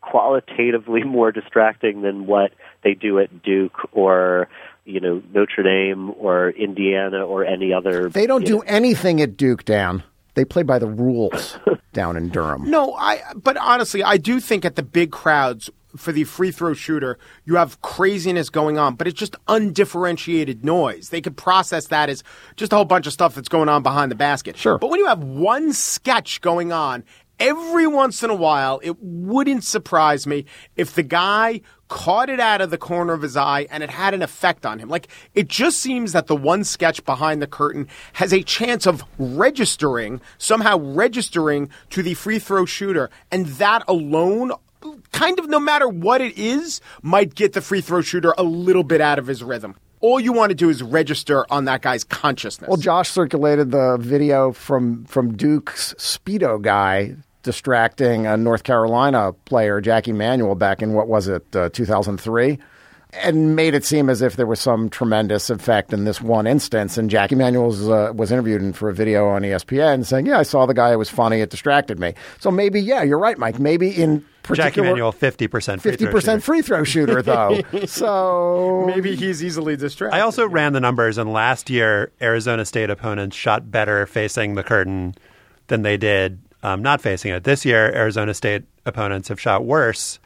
qualitatively more distracting than what they do at Duke or, you know, Notre Dame or Indiana or any other. They don't do know. anything at Duke, Dan. They play by the rules down in Durham. No, I. But honestly, I do think at the big crowds for the free throw shooter, you have craziness going on, but it's just undifferentiated noise. They could process that as just a whole bunch of stuff that's going on behind the basket. Sure. But when you have one sketch going on, every once in a while, it wouldn't surprise me if the guy caught it out of the corner of his eye and it had an effect on him. Like, it just seems that the one sketch behind the curtain has a chance of registering, somehow registering to the free throw shooter. And that alone, kind of no matter what it is, might get the free throw shooter a little bit out of his rhythm. All you want to do is register on that guy's consciousness. Well, Josh circulated the video from, from Duke's Speedo guy distracting a North Carolina player, Jackie Manuel, back in, what was it, uh, two thousand three, and made it seem as if there was some tremendous effect in this one instance. And Jackie Manuel was, uh, was interviewed for a video on E S P N saying, yeah, I saw the guy. It was funny. It distracted me. So maybe, yeah, you're right, Mike. Maybe in particular... Jackie Manuel, fifty percent free fifty throw percent shooter. free throw shooter, though. So... Maybe he's easily distracted. I also ran the numbers, and last year, Arizona State opponents shot better facing the curtain than they did um, not facing it. This year, Arizona State opponents have shot worse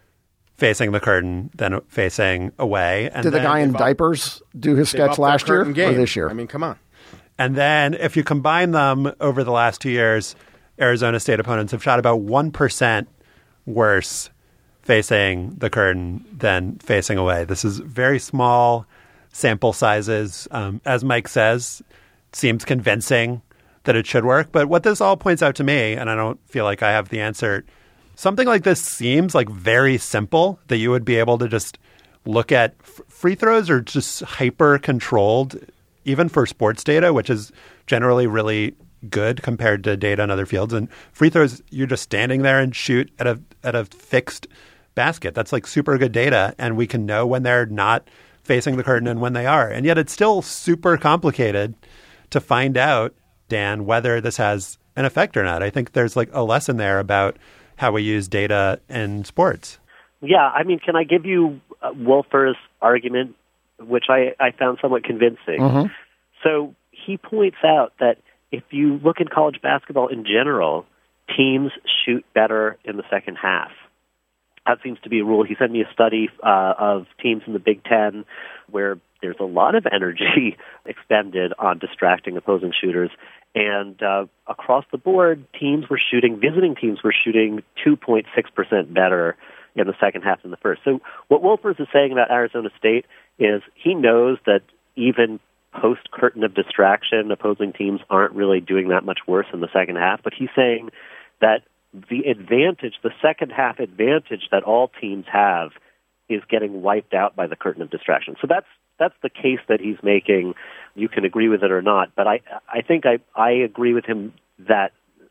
facing the curtain than facing away. And Did the then, guy in diapers do his They've sketch upped last their year curtain or game. this year? I mean, come on. And then if you combine them over the last two years, Arizona State opponents have shot about one percent worse facing the curtain than facing away. This is very small sample sizes. Um, as Mike says, seems convincing that it should work. But what this all points out to me, and I don't feel like I have the answer, something like this seems like very simple, that you would be able to just look at f- free throws are just hyper controlled, even for sports data, which is generally really good compared to data in other fields. And free throws, you're just standing there and shoot at a at a fixed basket. That's like super good data. And we can know when they're not facing the curtain and when they are. And yet it's still super complicated to find out, Dan, whether this has an effect or not. I think there's like a lesson there about how we use data in sports. Yeah, I mean, can I give you uh, Wolfer's argument, which I, I found somewhat convincing? Mm-hmm. So he points out that if you look in college basketball in general, teams shoot better in the second half. That seems to be a rule. He sent me a study uh, of teams in the Big Ten where there's a lot of energy expended on distracting opposing shooters. And uh, across the board, teams were shooting, visiting teams were shooting two point six percent better in the second half than the first. So what Wolfers is saying about Arizona State is he knows that even post-curtain of distraction, opposing teams aren't really doing that much worse in the second half. But he's saying that the advantage, the second half advantage that all teams have is getting wiped out by the curtain of distraction. So that's that's the case that he's making. You can agree with it or not, but I I think I I agree with him that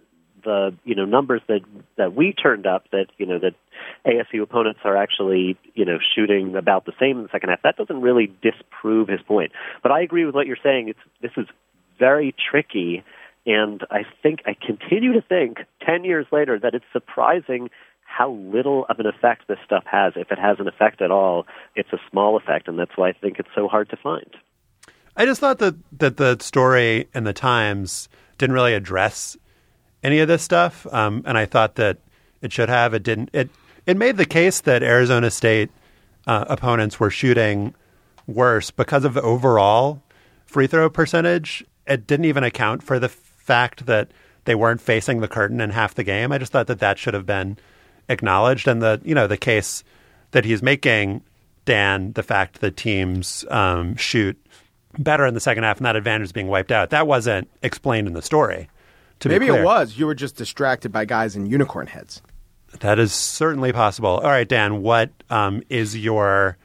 the you know numbers that that we turned up, that you know that A S U opponents are actually you know shooting about the same in the second half, that doesn't really disprove his point. But I agree with what you're saying. It's this is very tricky, and I think I continue to think ten years later that it's surprising how little of an effect this stuff has. If it has an effect at all, it's a small effect, and that's why I think it's so hard to find. I just thought that, that the story in the Times didn't really address any of this stuff, um, and I thought that it should have. It didn't. It it made the case that Arizona State uh, opponents were shooting worse because of the overall free throw percentage. It didn't even account for the fact that they weren't facing the curtain in half the game. I just thought that that should have been acknowledged, and the you know the case that he's making, Dan, the fact that teams um, shoot better in the second half and that advantage is being wiped out, that wasn't explained in the story. To Maybe be clear. It was. You were just distracted by guys in unicorn heads. That is certainly possible. All right, Dan, what um, is your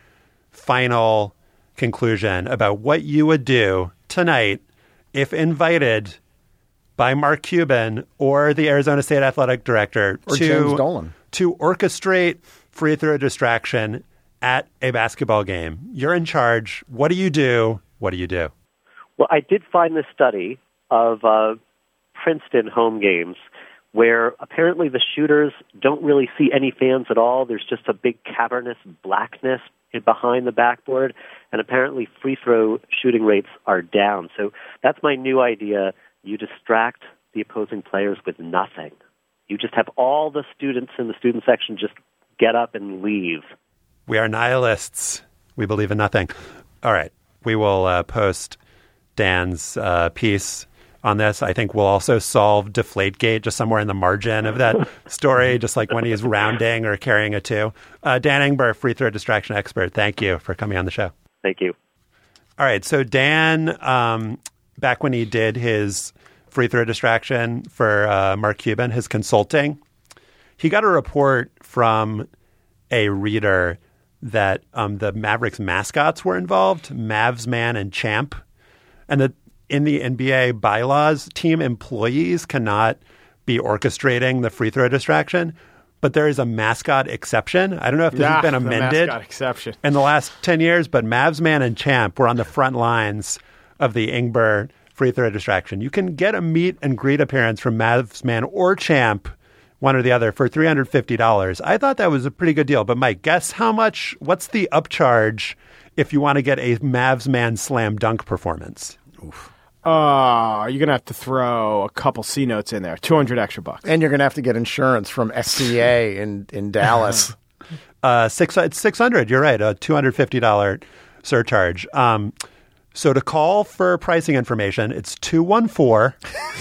final conclusion about what you would do tonight if invited by Mark Cuban or the Arizona State athletic director Or to, James Dolan. to orchestrate free throw distraction at a basketball game? You're in charge. What do you do? What do you do? Well, I did find this study of uh, Princeton home games where apparently the shooters don't really see any fans at all. There's just a big cavernous blackness behind the backboard, and apparently free throw shooting rates are down. So that's my new idea. You distract the opposing players with nothing. You just have all the students in the student section just get up and leave. We are nihilists. We believe in nothing. All right. We will uh, post Dan's uh, piece on this. I think we'll also solve Deflategate just somewhere in the margin of that story, just like when he's rounding or carrying a two. Uh, Dan Engber, free throw distraction expert, thank you for coming on the show. Thank you. All right. So Dan, um, back when he did his free throw distraction for uh, Mark Cuban, his consulting, he got a report from a reader that um, the Mavericks mascots were involved, Mavs Man and Champ, and that in the N B A bylaws, team employees cannot be orchestrating the free throw distraction, but there is a mascot exception. I don't know if this yeah, has been amended the mascot exception. in the last ten years, but Mavs Man and Champ were on the front lines of the Ingber free throw distraction. You can get a meet and greet appearance from Mavs Man or Champ, one or the other, for three hundred fifty dollars. I thought that was a pretty good deal. But Mike, guess how much, what's the upcharge if you want to get a Mavs Man slam dunk performance? Oof. Oh, you're going to have to throw a couple C notes in there. two hundred extra bucks. And you're going to have to get insurance from S C A in, in Dallas. uh, six, it's six hundred. You're right. A two hundred fifty dollars surcharge. Um, so to call for pricing information, it's two one four,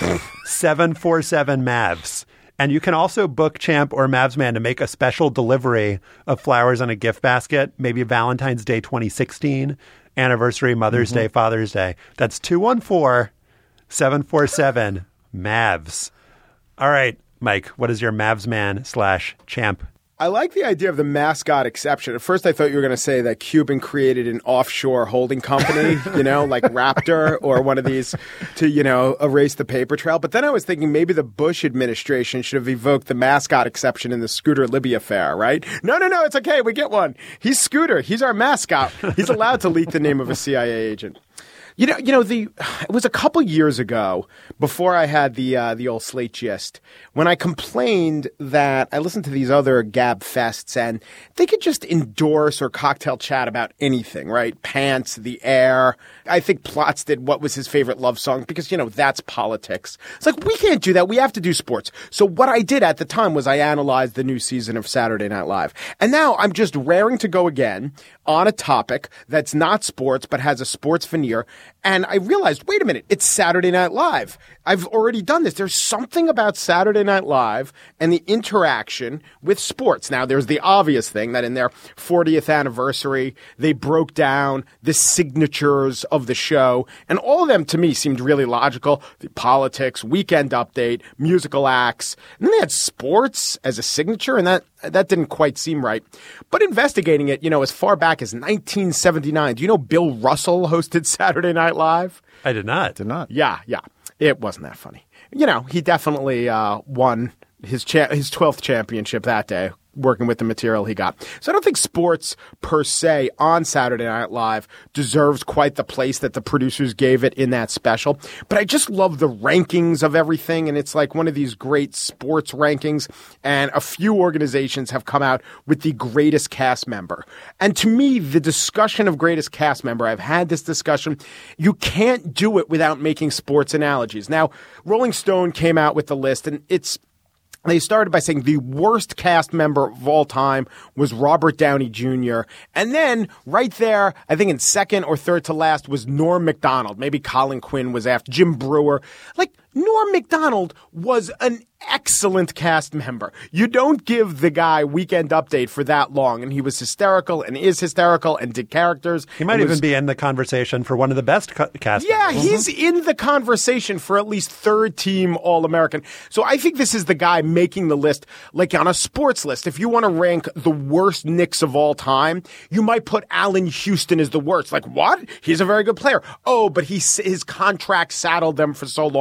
seven four seven Mavs. And you can also book Champ or Mavs Man to make a special delivery of flowers on a gift basket, maybe Valentine's Day twenty sixteen. Anniversary, Mother's mm-hmm. Day, Father's Day. That's two one four, seven four seven Mavs. All right, Mike, what is your Mavs Man slash Champ? I like the idea of the mascot exception. At first, I thought you were going to say that Cuban created an offshore holding company, you know, like Raptor or one of these to, you know, erase the paper trail. But then I was thinking maybe the Bush administration should have evoked the mascot exception in the Scooter Libby affair, right? No, no, no, it's okay. We get one. He's Scooter. He's our mascot. He's allowed to leak the name of a C I A agent. You know, you know, the it was a couple years ago before I had the uh, the old Slate gist when I complained that I listened to these other Gab Fests and they could just endorse or cocktail chat about anything, right? Pants, the air. I think Plotz did what was his favorite love song because, you know, that's politics. It's like, we can't do that. We have to do sports. So what I did at the time was I analyzed the new season of Saturday Night Live. And now I'm just raring to go again on a topic that's not sports but has a sports veneer. And I realized, wait a minute, it's Saturday Night Live. I've already done this. There's something about Saturday Night Live and the interaction with sports. Now, there's the obvious thing that in their fortieth anniversary, they broke down the signatures of the show. And all of them, to me, seemed really logical. The politics, weekend update, musical acts. And then they had sports as a signature, and that that didn't quite seem right. But investigating it, you know, as far back as nineteen seventy-nine, do you know Bill Russell hosted Saturday Night Live? I did not. Did not. Yeah, yeah. It wasn't that funny. You know, he definitely uh, won his cha- his twelfth championship that day, working with the material he got. So I don't think sports per se on Saturday Night Live deserves quite the place that the producers gave it in that special. But I just love the rankings of everything. And it's like one of these great sports rankings. And a few organizations have come out with the greatest cast member. And to me, the discussion of greatest cast member, I've had this discussion. You can't do it without making sports analogies. Now, Rolling Stone came out with the list, and it's they started by saying the worst cast member of all time was Robert Downey Junior And then right there, I think in second or third to last was Norm Macdonald. Maybe Colin Quinn was after Jim Brewer. Like, Norm Macdonald was an excellent cast member. You don't give the guy Weekend Update for that long, and he was hysterical and is hysterical and did characters. He might was, even be in the conversation for one of the best ca- cast Yeah, members. he's in the conversation for at least third team All-American. So I think this is the guy making the list, like on a sports list. If you want to rank the worst Knicks of all time, you might put Allen Houston as the worst. Like, what? He's a very good player. Oh, but he, his contract saddled them for so long. So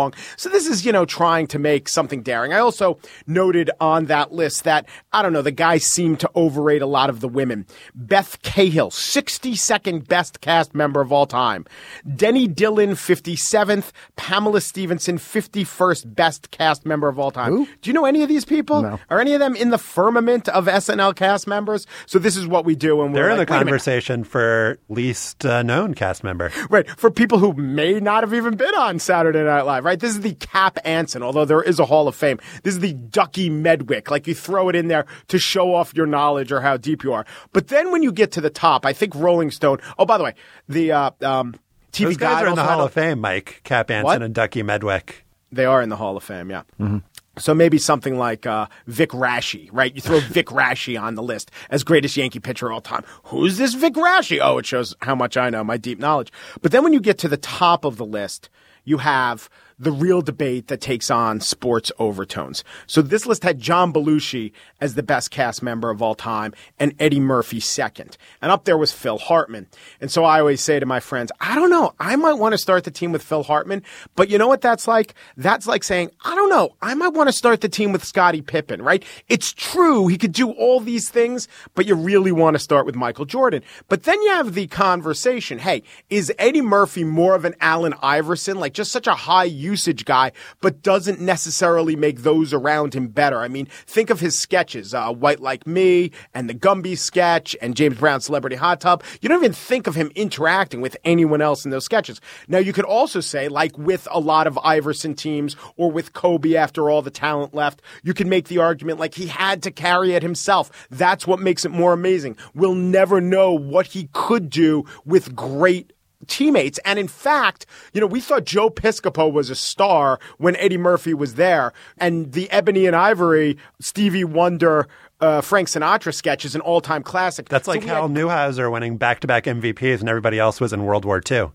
So this is, you know, trying to make something daring. I also noted on that list that, I don't know, the guys seem to overrate a lot of the women. Beth Cahill, sixty-second best cast member of all time. Denny Dillon, fifty-seventh. Pamela Stevenson, fifty-first best cast member of all time. Who? Do you know any of these people? No. Are any of them in the firmament of S N L cast members? So this is what we do. And we're They're in like, the wait a minute. conversation for least uh, known cast member. Right. For people who may not have even been on Saturday Night Live, right? This is the Cap Anson, although there is a Hall of Fame. This is the Ducky Medwick. Like, you throw it in there to show off your knowledge or how deep you are. But then when you get to the top, I think Rolling Stone. Oh, by the way, the uh, um, T V Those guys Guide are in the also had Hall a- of Fame, Mike. Cap Anson What? and Ducky Medwick. They are in the Hall of Fame, yeah. Mm-hmm. So maybe something like uh, Vic Raschi, right? You throw Vic Raschi on the list as greatest Yankee pitcher of all time. Who's this Vic Raschi? Oh, it shows how much I know, my deep knowledge. But then when you get to the top of the list, you have the real debate that takes on sports overtones. So this list had John Belushi as the best cast member of all time and Eddie Murphy second. And up there was Phil Hartman. And so I always say to my friends, I don't know, I might want to start the team with Phil Hartman, but you know what that's like? That's like saying, I don't know, I might want to start the team with Scottie Pippen, right? It's true, he could do all these things, but you really want to start with Michael Jordan. But then you have the conversation, hey, is Eddie Murphy more of an Allen Iverson, like just such a high usage guy, but doesn't necessarily make those around him better? I mean, think of his sketches, uh, White Like Me and the Gumby sketch and James Brown's Celebrity Hot Tub. You don't even think of him interacting with anyone else in those sketches. Now, you could also say, like with a lot of Iverson teams or with Kobe after all the talent left, you can make the argument like he had to carry it himself. That's what makes it more amazing. We'll never know what he could do with great teammates. And in fact, you know, we thought Joe Piscopo was a star when Eddie Murphy was there. And the Ebony and Ivory, Stevie Wonder, uh, Frank Sinatra sketch is an all-time classic. That's So like we Hal had- Newhouser winning back-to-back M V Ps and everybody else was in World War Two.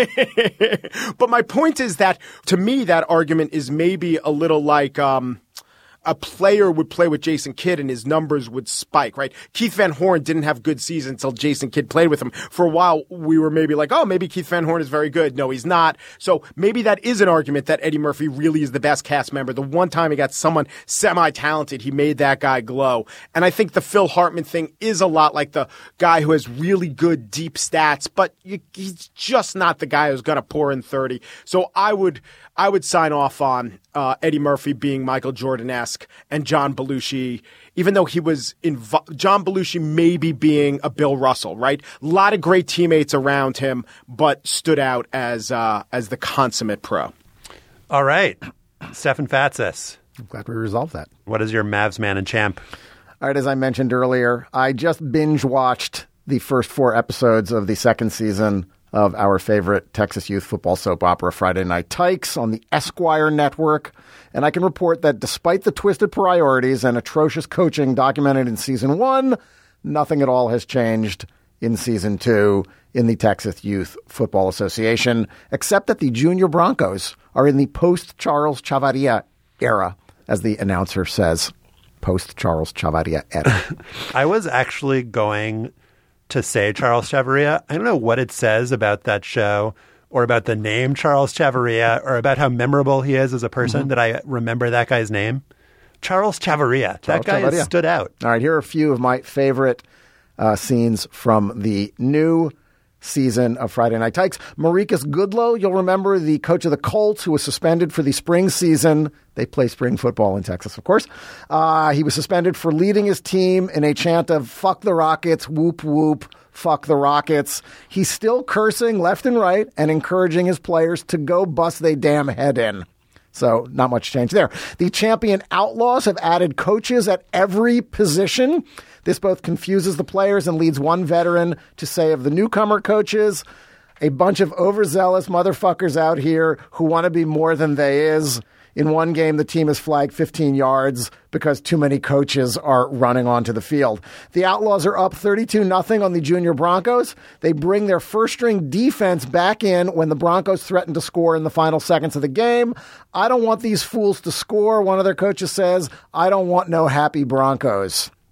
But my point is that, to me, that argument is maybe a little like um, a player would play with Jason Kidd and his numbers would spike, right? Keith Van Horn didn't have good seasons until Jason Kidd played with him. For a while, we were maybe like, oh, maybe Keith Van Horn is very good. No, he's not. So maybe that is an argument that Eddie Murphy really is the best cast member. The one time he got someone semi-talented, he made that guy glow. And I think the Phil Hartman thing is a lot like the guy who has really good deep stats, but you, he's just not the guy who's going to pour in thirty. So I would, I would sign off on uh, Eddie Murphy being Michael Jordan-esque and John Belushi, even though he was inv- John Belushi maybe being a Bill Russell, right? A lot of great teammates around him, but stood out as uh, as the consummate pro. All right. Stefan Fatsis, I'm glad we resolved that. what is your Mavs man and champ? All right, as I mentioned earlier, I just binge watched the first four episodes of the second season of our favorite Texas youth football soap opera, Friday Night Tykes, on the Esquire network. And I can report that despite the twisted priorities and atrocious coaching documented in season one, nothing at all has changed in season two in the Texas Youth Football Association, except that the Junior Broncos are in the post-Charles Chavarria era, as the announcer says. Post-Charles Chavarria era. I was actually going to say Charles Chavarria. I don't know what it says about that show or about the name Charles Chavarria or about how memorable he is as a person mm-hmm. that I remember that guy's name. Charles Chavarria. Charles that guy Chavarria. has stood out. All right, here are a few of my favorite uh, scenes from the new season of Friday Night Tykes. Maricus Goodlow, you'll remember, the coach of the Colts who was suspended for the spring season. They play spring football in Texas, of course. Uh, he was suspended for leading his team in a chant of "fuck the Rockets, whoop whoop, fuck the Rockets." He's still cursing left and right and encouraging his players to go bust they damn head in. So not much change there. The champion Outlaws have added coaches at every position. This both confuses the players and leads one veteran to say of the newcomer coaches, a bunch of overzealous motherfuckers out here who want to be more than they is. In one game, the team is flagged fifteen yards because too many coaches are running onto the field. The Outlaws are up thirty-two nothing on the Junior Broncos. They bring their first-string defense back in when the Broncos threaten to score in the final seconds of the game. I don't want these fools to score, one of their coaches says. I don't want no happy Broncos.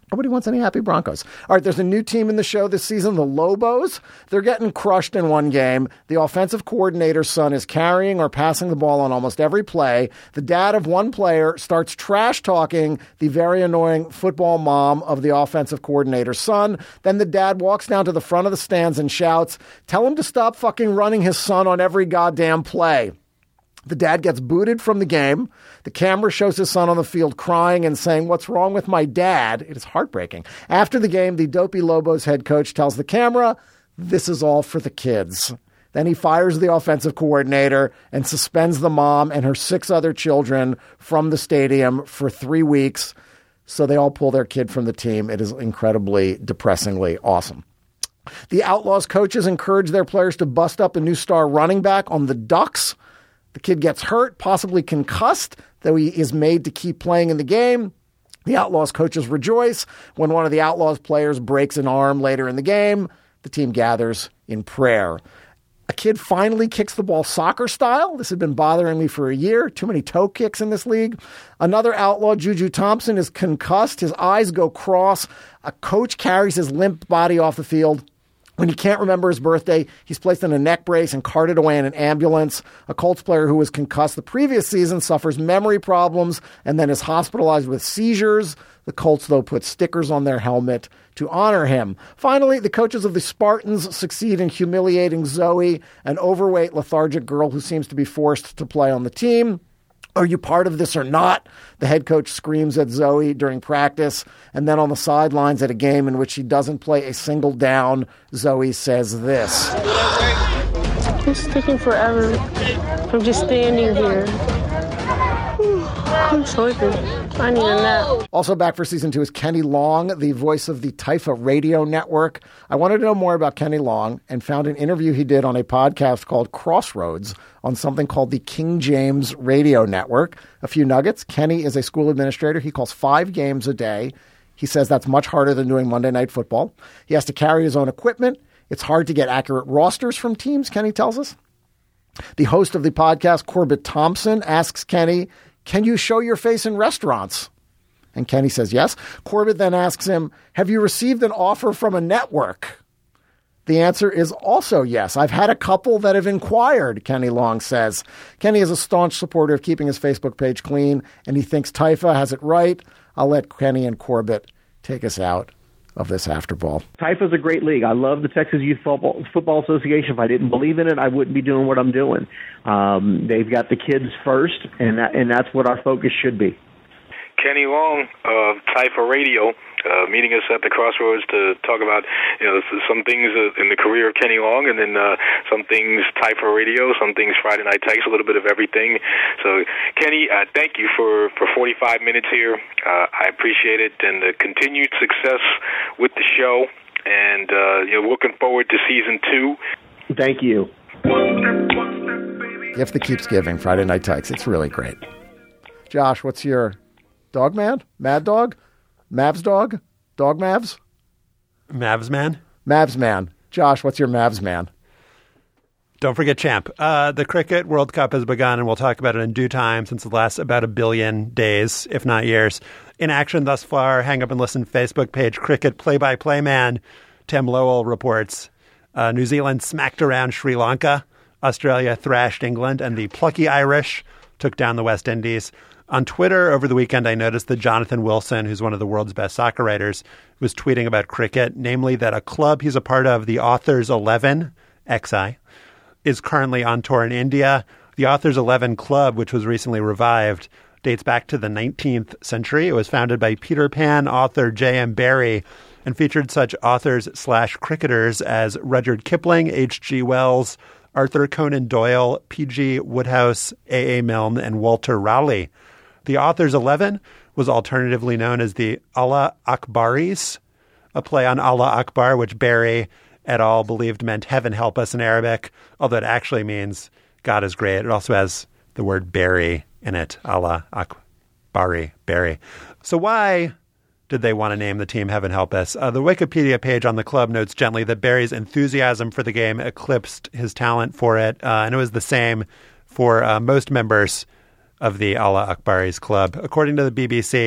Nobody wants any happy Broncos. All right, there's a new team in the show this season, the Lobos. They're getting crushed in one game. The offensive coordinator's son is carrying or passing the ball on almost every play. The dad of one player starts trash-talking the very annoying football mom of the offensive coordinator's son. Then the dad walks down to the front of the stands and shouts, "Tell him to stop fucking running his son on every goddamn play." The dad gets booted from the game. The camera shows his son on the field crying and saying, "What's wrong with my dad?" It is heartbreaking. After the game, the dopey Lobos head coach tells the camera, "This is all for the kids." Then he fires the offensive coordinator and suspends the mom and her six other children from the stadium for three weeks. So they all pull their kid from the team. It is incredibly, depressingly awesome. The Outlaws coaches encourage their players to bust up a new star running back on the Ducks. The kid gets hurt, possibly concussed, though he is made to keep playing in the game. The Outlaws coaches rejoice when one of the Outlaws players breaks an arm later in the game. The team gathers in prayer. A kid finally kicks the ball soccer style. This had been bothering me for a year. Too many toe kicks in this league. Another Outlaw, Juju Thompson, is concussed. His eyes go cross. A coach carries his limp body off the field. When he can't remember his birthday, he's placed in a neck brace and carted away in an ambulance. A Colts player who was concussed the previous season suffers memory problems and then is hospitalized with seizures. The Colts, though, put stickers on their helmet to honor him. Finally, the coaches of the Spartans succeed in humiliating Zoe, an overweight, lethargic girl who seems to be forced to play on the team. "Are you part of this or not?" The head coach screams at Zoe during practice. And then on the sidelines at a game in which she doesn't play a single down, Zoe says this. "It's taking forever. I'm just standing here. I'm sleeping. I need a nap." Also back for season two is Kenny Long, the voice of the Taifa Radio Network. I wanted to know more about Kenny Long and found an interview he did on a podcast called Crossroads on something called the King James Radio Network. A few nuggets. Kenny is a school administrator. He calls five games a day. He says that's much harder than doing Monday Night Football. He has to carry his own equipment. It's hard to get accurate rosters from teams, Kenny tells us. The host of the podcast, Corbett Thompson, asks Kenny, "Can you show your face in restaurants?" And Kenny says yes. Corbett then asks him, "Have you received an offer from a network?" The answer is also yes. "I've had a couple that have inquired," Kenny Long says. Kenny is a staunch supporter of keeping his Facebook page clean, and he thinks Taifa has it right. I'll let Kenny and Corbett take us out of this after ball. Taifa's a great league. I love the Texas Youth Football, Football Association. If I didn't believe in it, I wouldn't be doing what I'm doing. Um, they've got the kids first, and that, and that's what our focus should be. Kenny Long of Taifa Radio, uh, meeting us at the Crossroads to talk about, you know, some things in the career of Kenny Long, and then uh, some things Taifa Radio, some things Friday Night Takes, a little bit of everything. So, Kenny, uh, thank you for, for forty-five minutes here. Uh, I appreciate it, and the continued success with the show, and uh, you know, looking forward to season two. Thank you. Gift that keeps giving, Friday Night Takes. It's really great. Josh, what's your dog man? Mad dog? Mavs dog? Dog Mavs? Mavs man? Mavs man. Josh, what's your Mavs man? Don't forget Champ. Uh, the Cricket World Cup has begun, and we'll talk about it in due time since it lasts about a billion days, if not years. In action thus far, Hang Up and Listen Facebook page, Cricket play-by-play man Tim Lowell reports uh, New Zealand smacked around Sri Lanka, Australia thrashed England, and the plucky Irish took down the West Indies. On Twitter over the weekend, I noticed that Jonathan Wilson, who's one of the world's best soccer writers, was tweeting about cricket, namely that a club he's a part of, the Authors eleven, X I, is currently on tour in India. The Authors eleven Club, which was recently revived, dates back to the nineteenth century. It was founded by Peter Pan author J M Barrie and featured such authors slash cricketers as Rudyard Kipling, H G Wells, Arthur Conan Doyle, P G Wodehouse, A A Milne, and Walter Raleigh. The Authors eleven was alternatively known as the Allah Akbaris, a play on Allah Akbar, which Barrie et al. Believed meant heaven help us in Arabic, although it actually means God is great. It also has the word Barry in it, Allah Akbari, Barry. So why did they want to name the team Heaven Help Us? Uh, the Wikipedia page on the club notes gently that Barry's enthusiasm for the game eclipsed his talent for it, uh, and it was the same for uh, most members of the Allah Akbari's club. According to the B B C,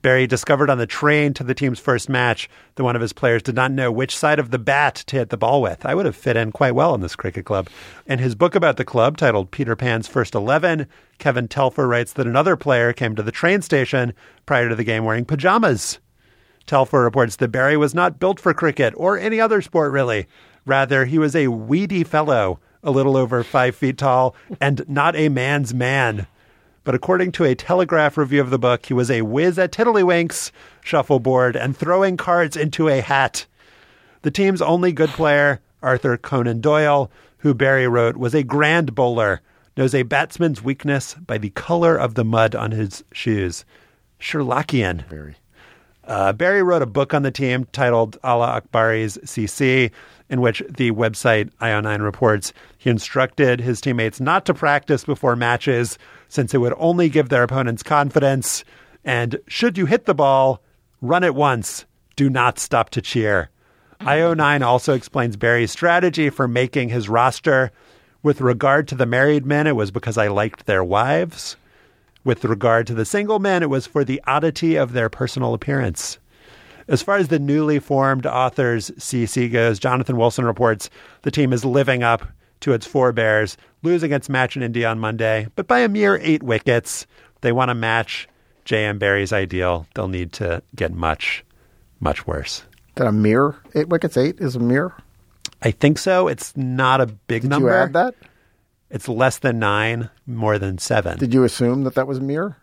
Barry discovered on the train to the team's first match that one of his players did not know which side of the bat to hit the ball with. I would have fit in quite well in this cricket club. In his book about the club, titled Peter Pan's First Eleven, Kevin Telfer writes that another player came to the train station prior to the game wearing pajamas. Telfer reports that Barry was not built for cricket or any other sport, really. Rather, he was a weedy fellow, a little over five feet tall, and not a man's man. But according to a Telegraph review of the book, he was a whiz at tiddlywinks, shuffleboard, and throwing cards into a hat. The team's only good player, Arthur Conan Doyle, who Barry wrote was a grand bowler, knows a batsman's weakness by the color of the mud on his shoes. Sherlockian. Very. Uh, Barry wrote a book on the team titled Allah Akbari's C C, in which the website I O nine reports he instructed his teammates not to practice before matches since it would only give their opponents confidence. And should you hit the ball, run it once. Do not stop to cheer. I O nine also explains Barry's strategy for making his roster. With regard to the married men, it was because I liked their wives. With regard to the single men, it was for the oddity of their personal appearance. As far as the newly formed authors C C goes, Jonathan Wilson reports the team is living up to its forebears, losing its match in India on Monday, but by a mere eight wickets. They want to match J M. Barry's ideal. They'll need to get much, much worse. That a mere eight wickets? Eight is a mere? I think so. It's not a big Did number. Did you add that? It's less than nine, more than seven. Did you assume that that was a mere?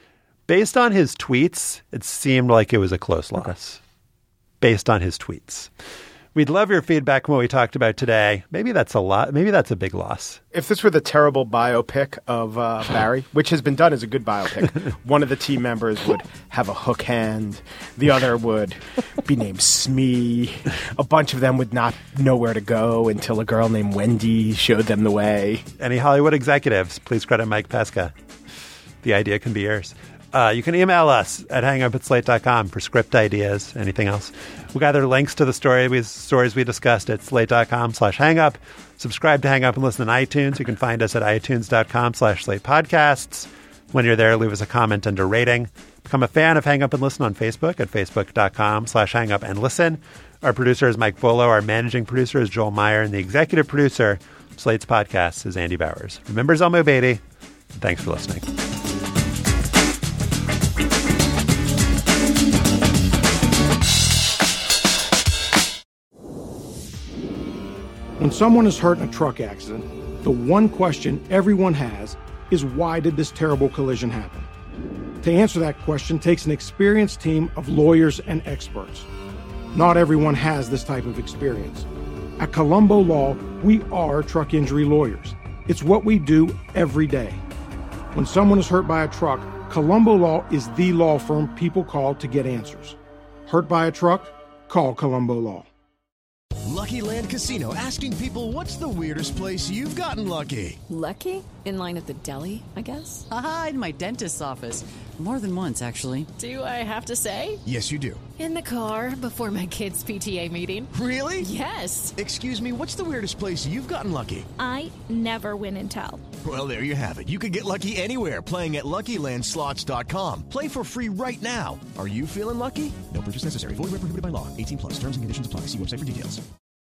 Based on his tweets, it seemed like it was a close loss. Okay. Based on his tweets. We'd love your feedback on what we talked about today. Maybe that's a lot. Maybe that's a big loss. If this were the terrible biopic of uh, Barry, which has been done as a good biopic, one of the team members would have a hook hand. The other would be named Smee. A bunch of them would not know where to go until a girl named Wendy showed them the way. Any Hollywood executives, please credit Mike Pesca. The idea can be yours. Uh, you can email us at hangup at slate dot com for script ideas, anything else. We'll gather links to the story we, stories we discussed at slate dot com slash hangup. Subscribe to Hang Up and listen on iTunes. You can find us at itunes dot com slash slate podcasts. When you're there, leave us a comment and a rating. Become a fan of Hang Up and Listen on Facebook at facebook dot com slash hang up and listen. Our producer is Mike Bolo. Our managing producer is Joel Meyer. And the executive producer of Slate's podcast is Andy Bowers. Remember Zelmo Beatty. Thanks for listening. When someone is hurt in a truck accident, the one question everyone has is, why did this terrible collision happen? To answer that question takes an experienced team of lawyers and experts. Not everyone has this type of experience. At Colombo Law, we are truck injury lawyers. It's what we do every day. When someone is hurt by a truck, Colombo Law is the law firm people call to get answers. Hurt by a truck? Call Colombo Law. Lucky Land Casino, asking people, what's the weirdest place you've gotten lucky? Lucky? In line at the deli, I guess? Aha, in my dentist's office. More than once, actually. Do I have to say? Yes, you do. In the car before my kids' P T A meeting. Really? Yes. Excuse me, what's the weirdest place you've gotten lucky? I never win and tell. Well, there you have it. You can get lucky anywhere, playing at lucky land slots dot com. Play for free right now. Are you feeling lucky? No purchase necessary. Void where prohibited by law. eighteen plus. Terms and conditions apply. See website for details.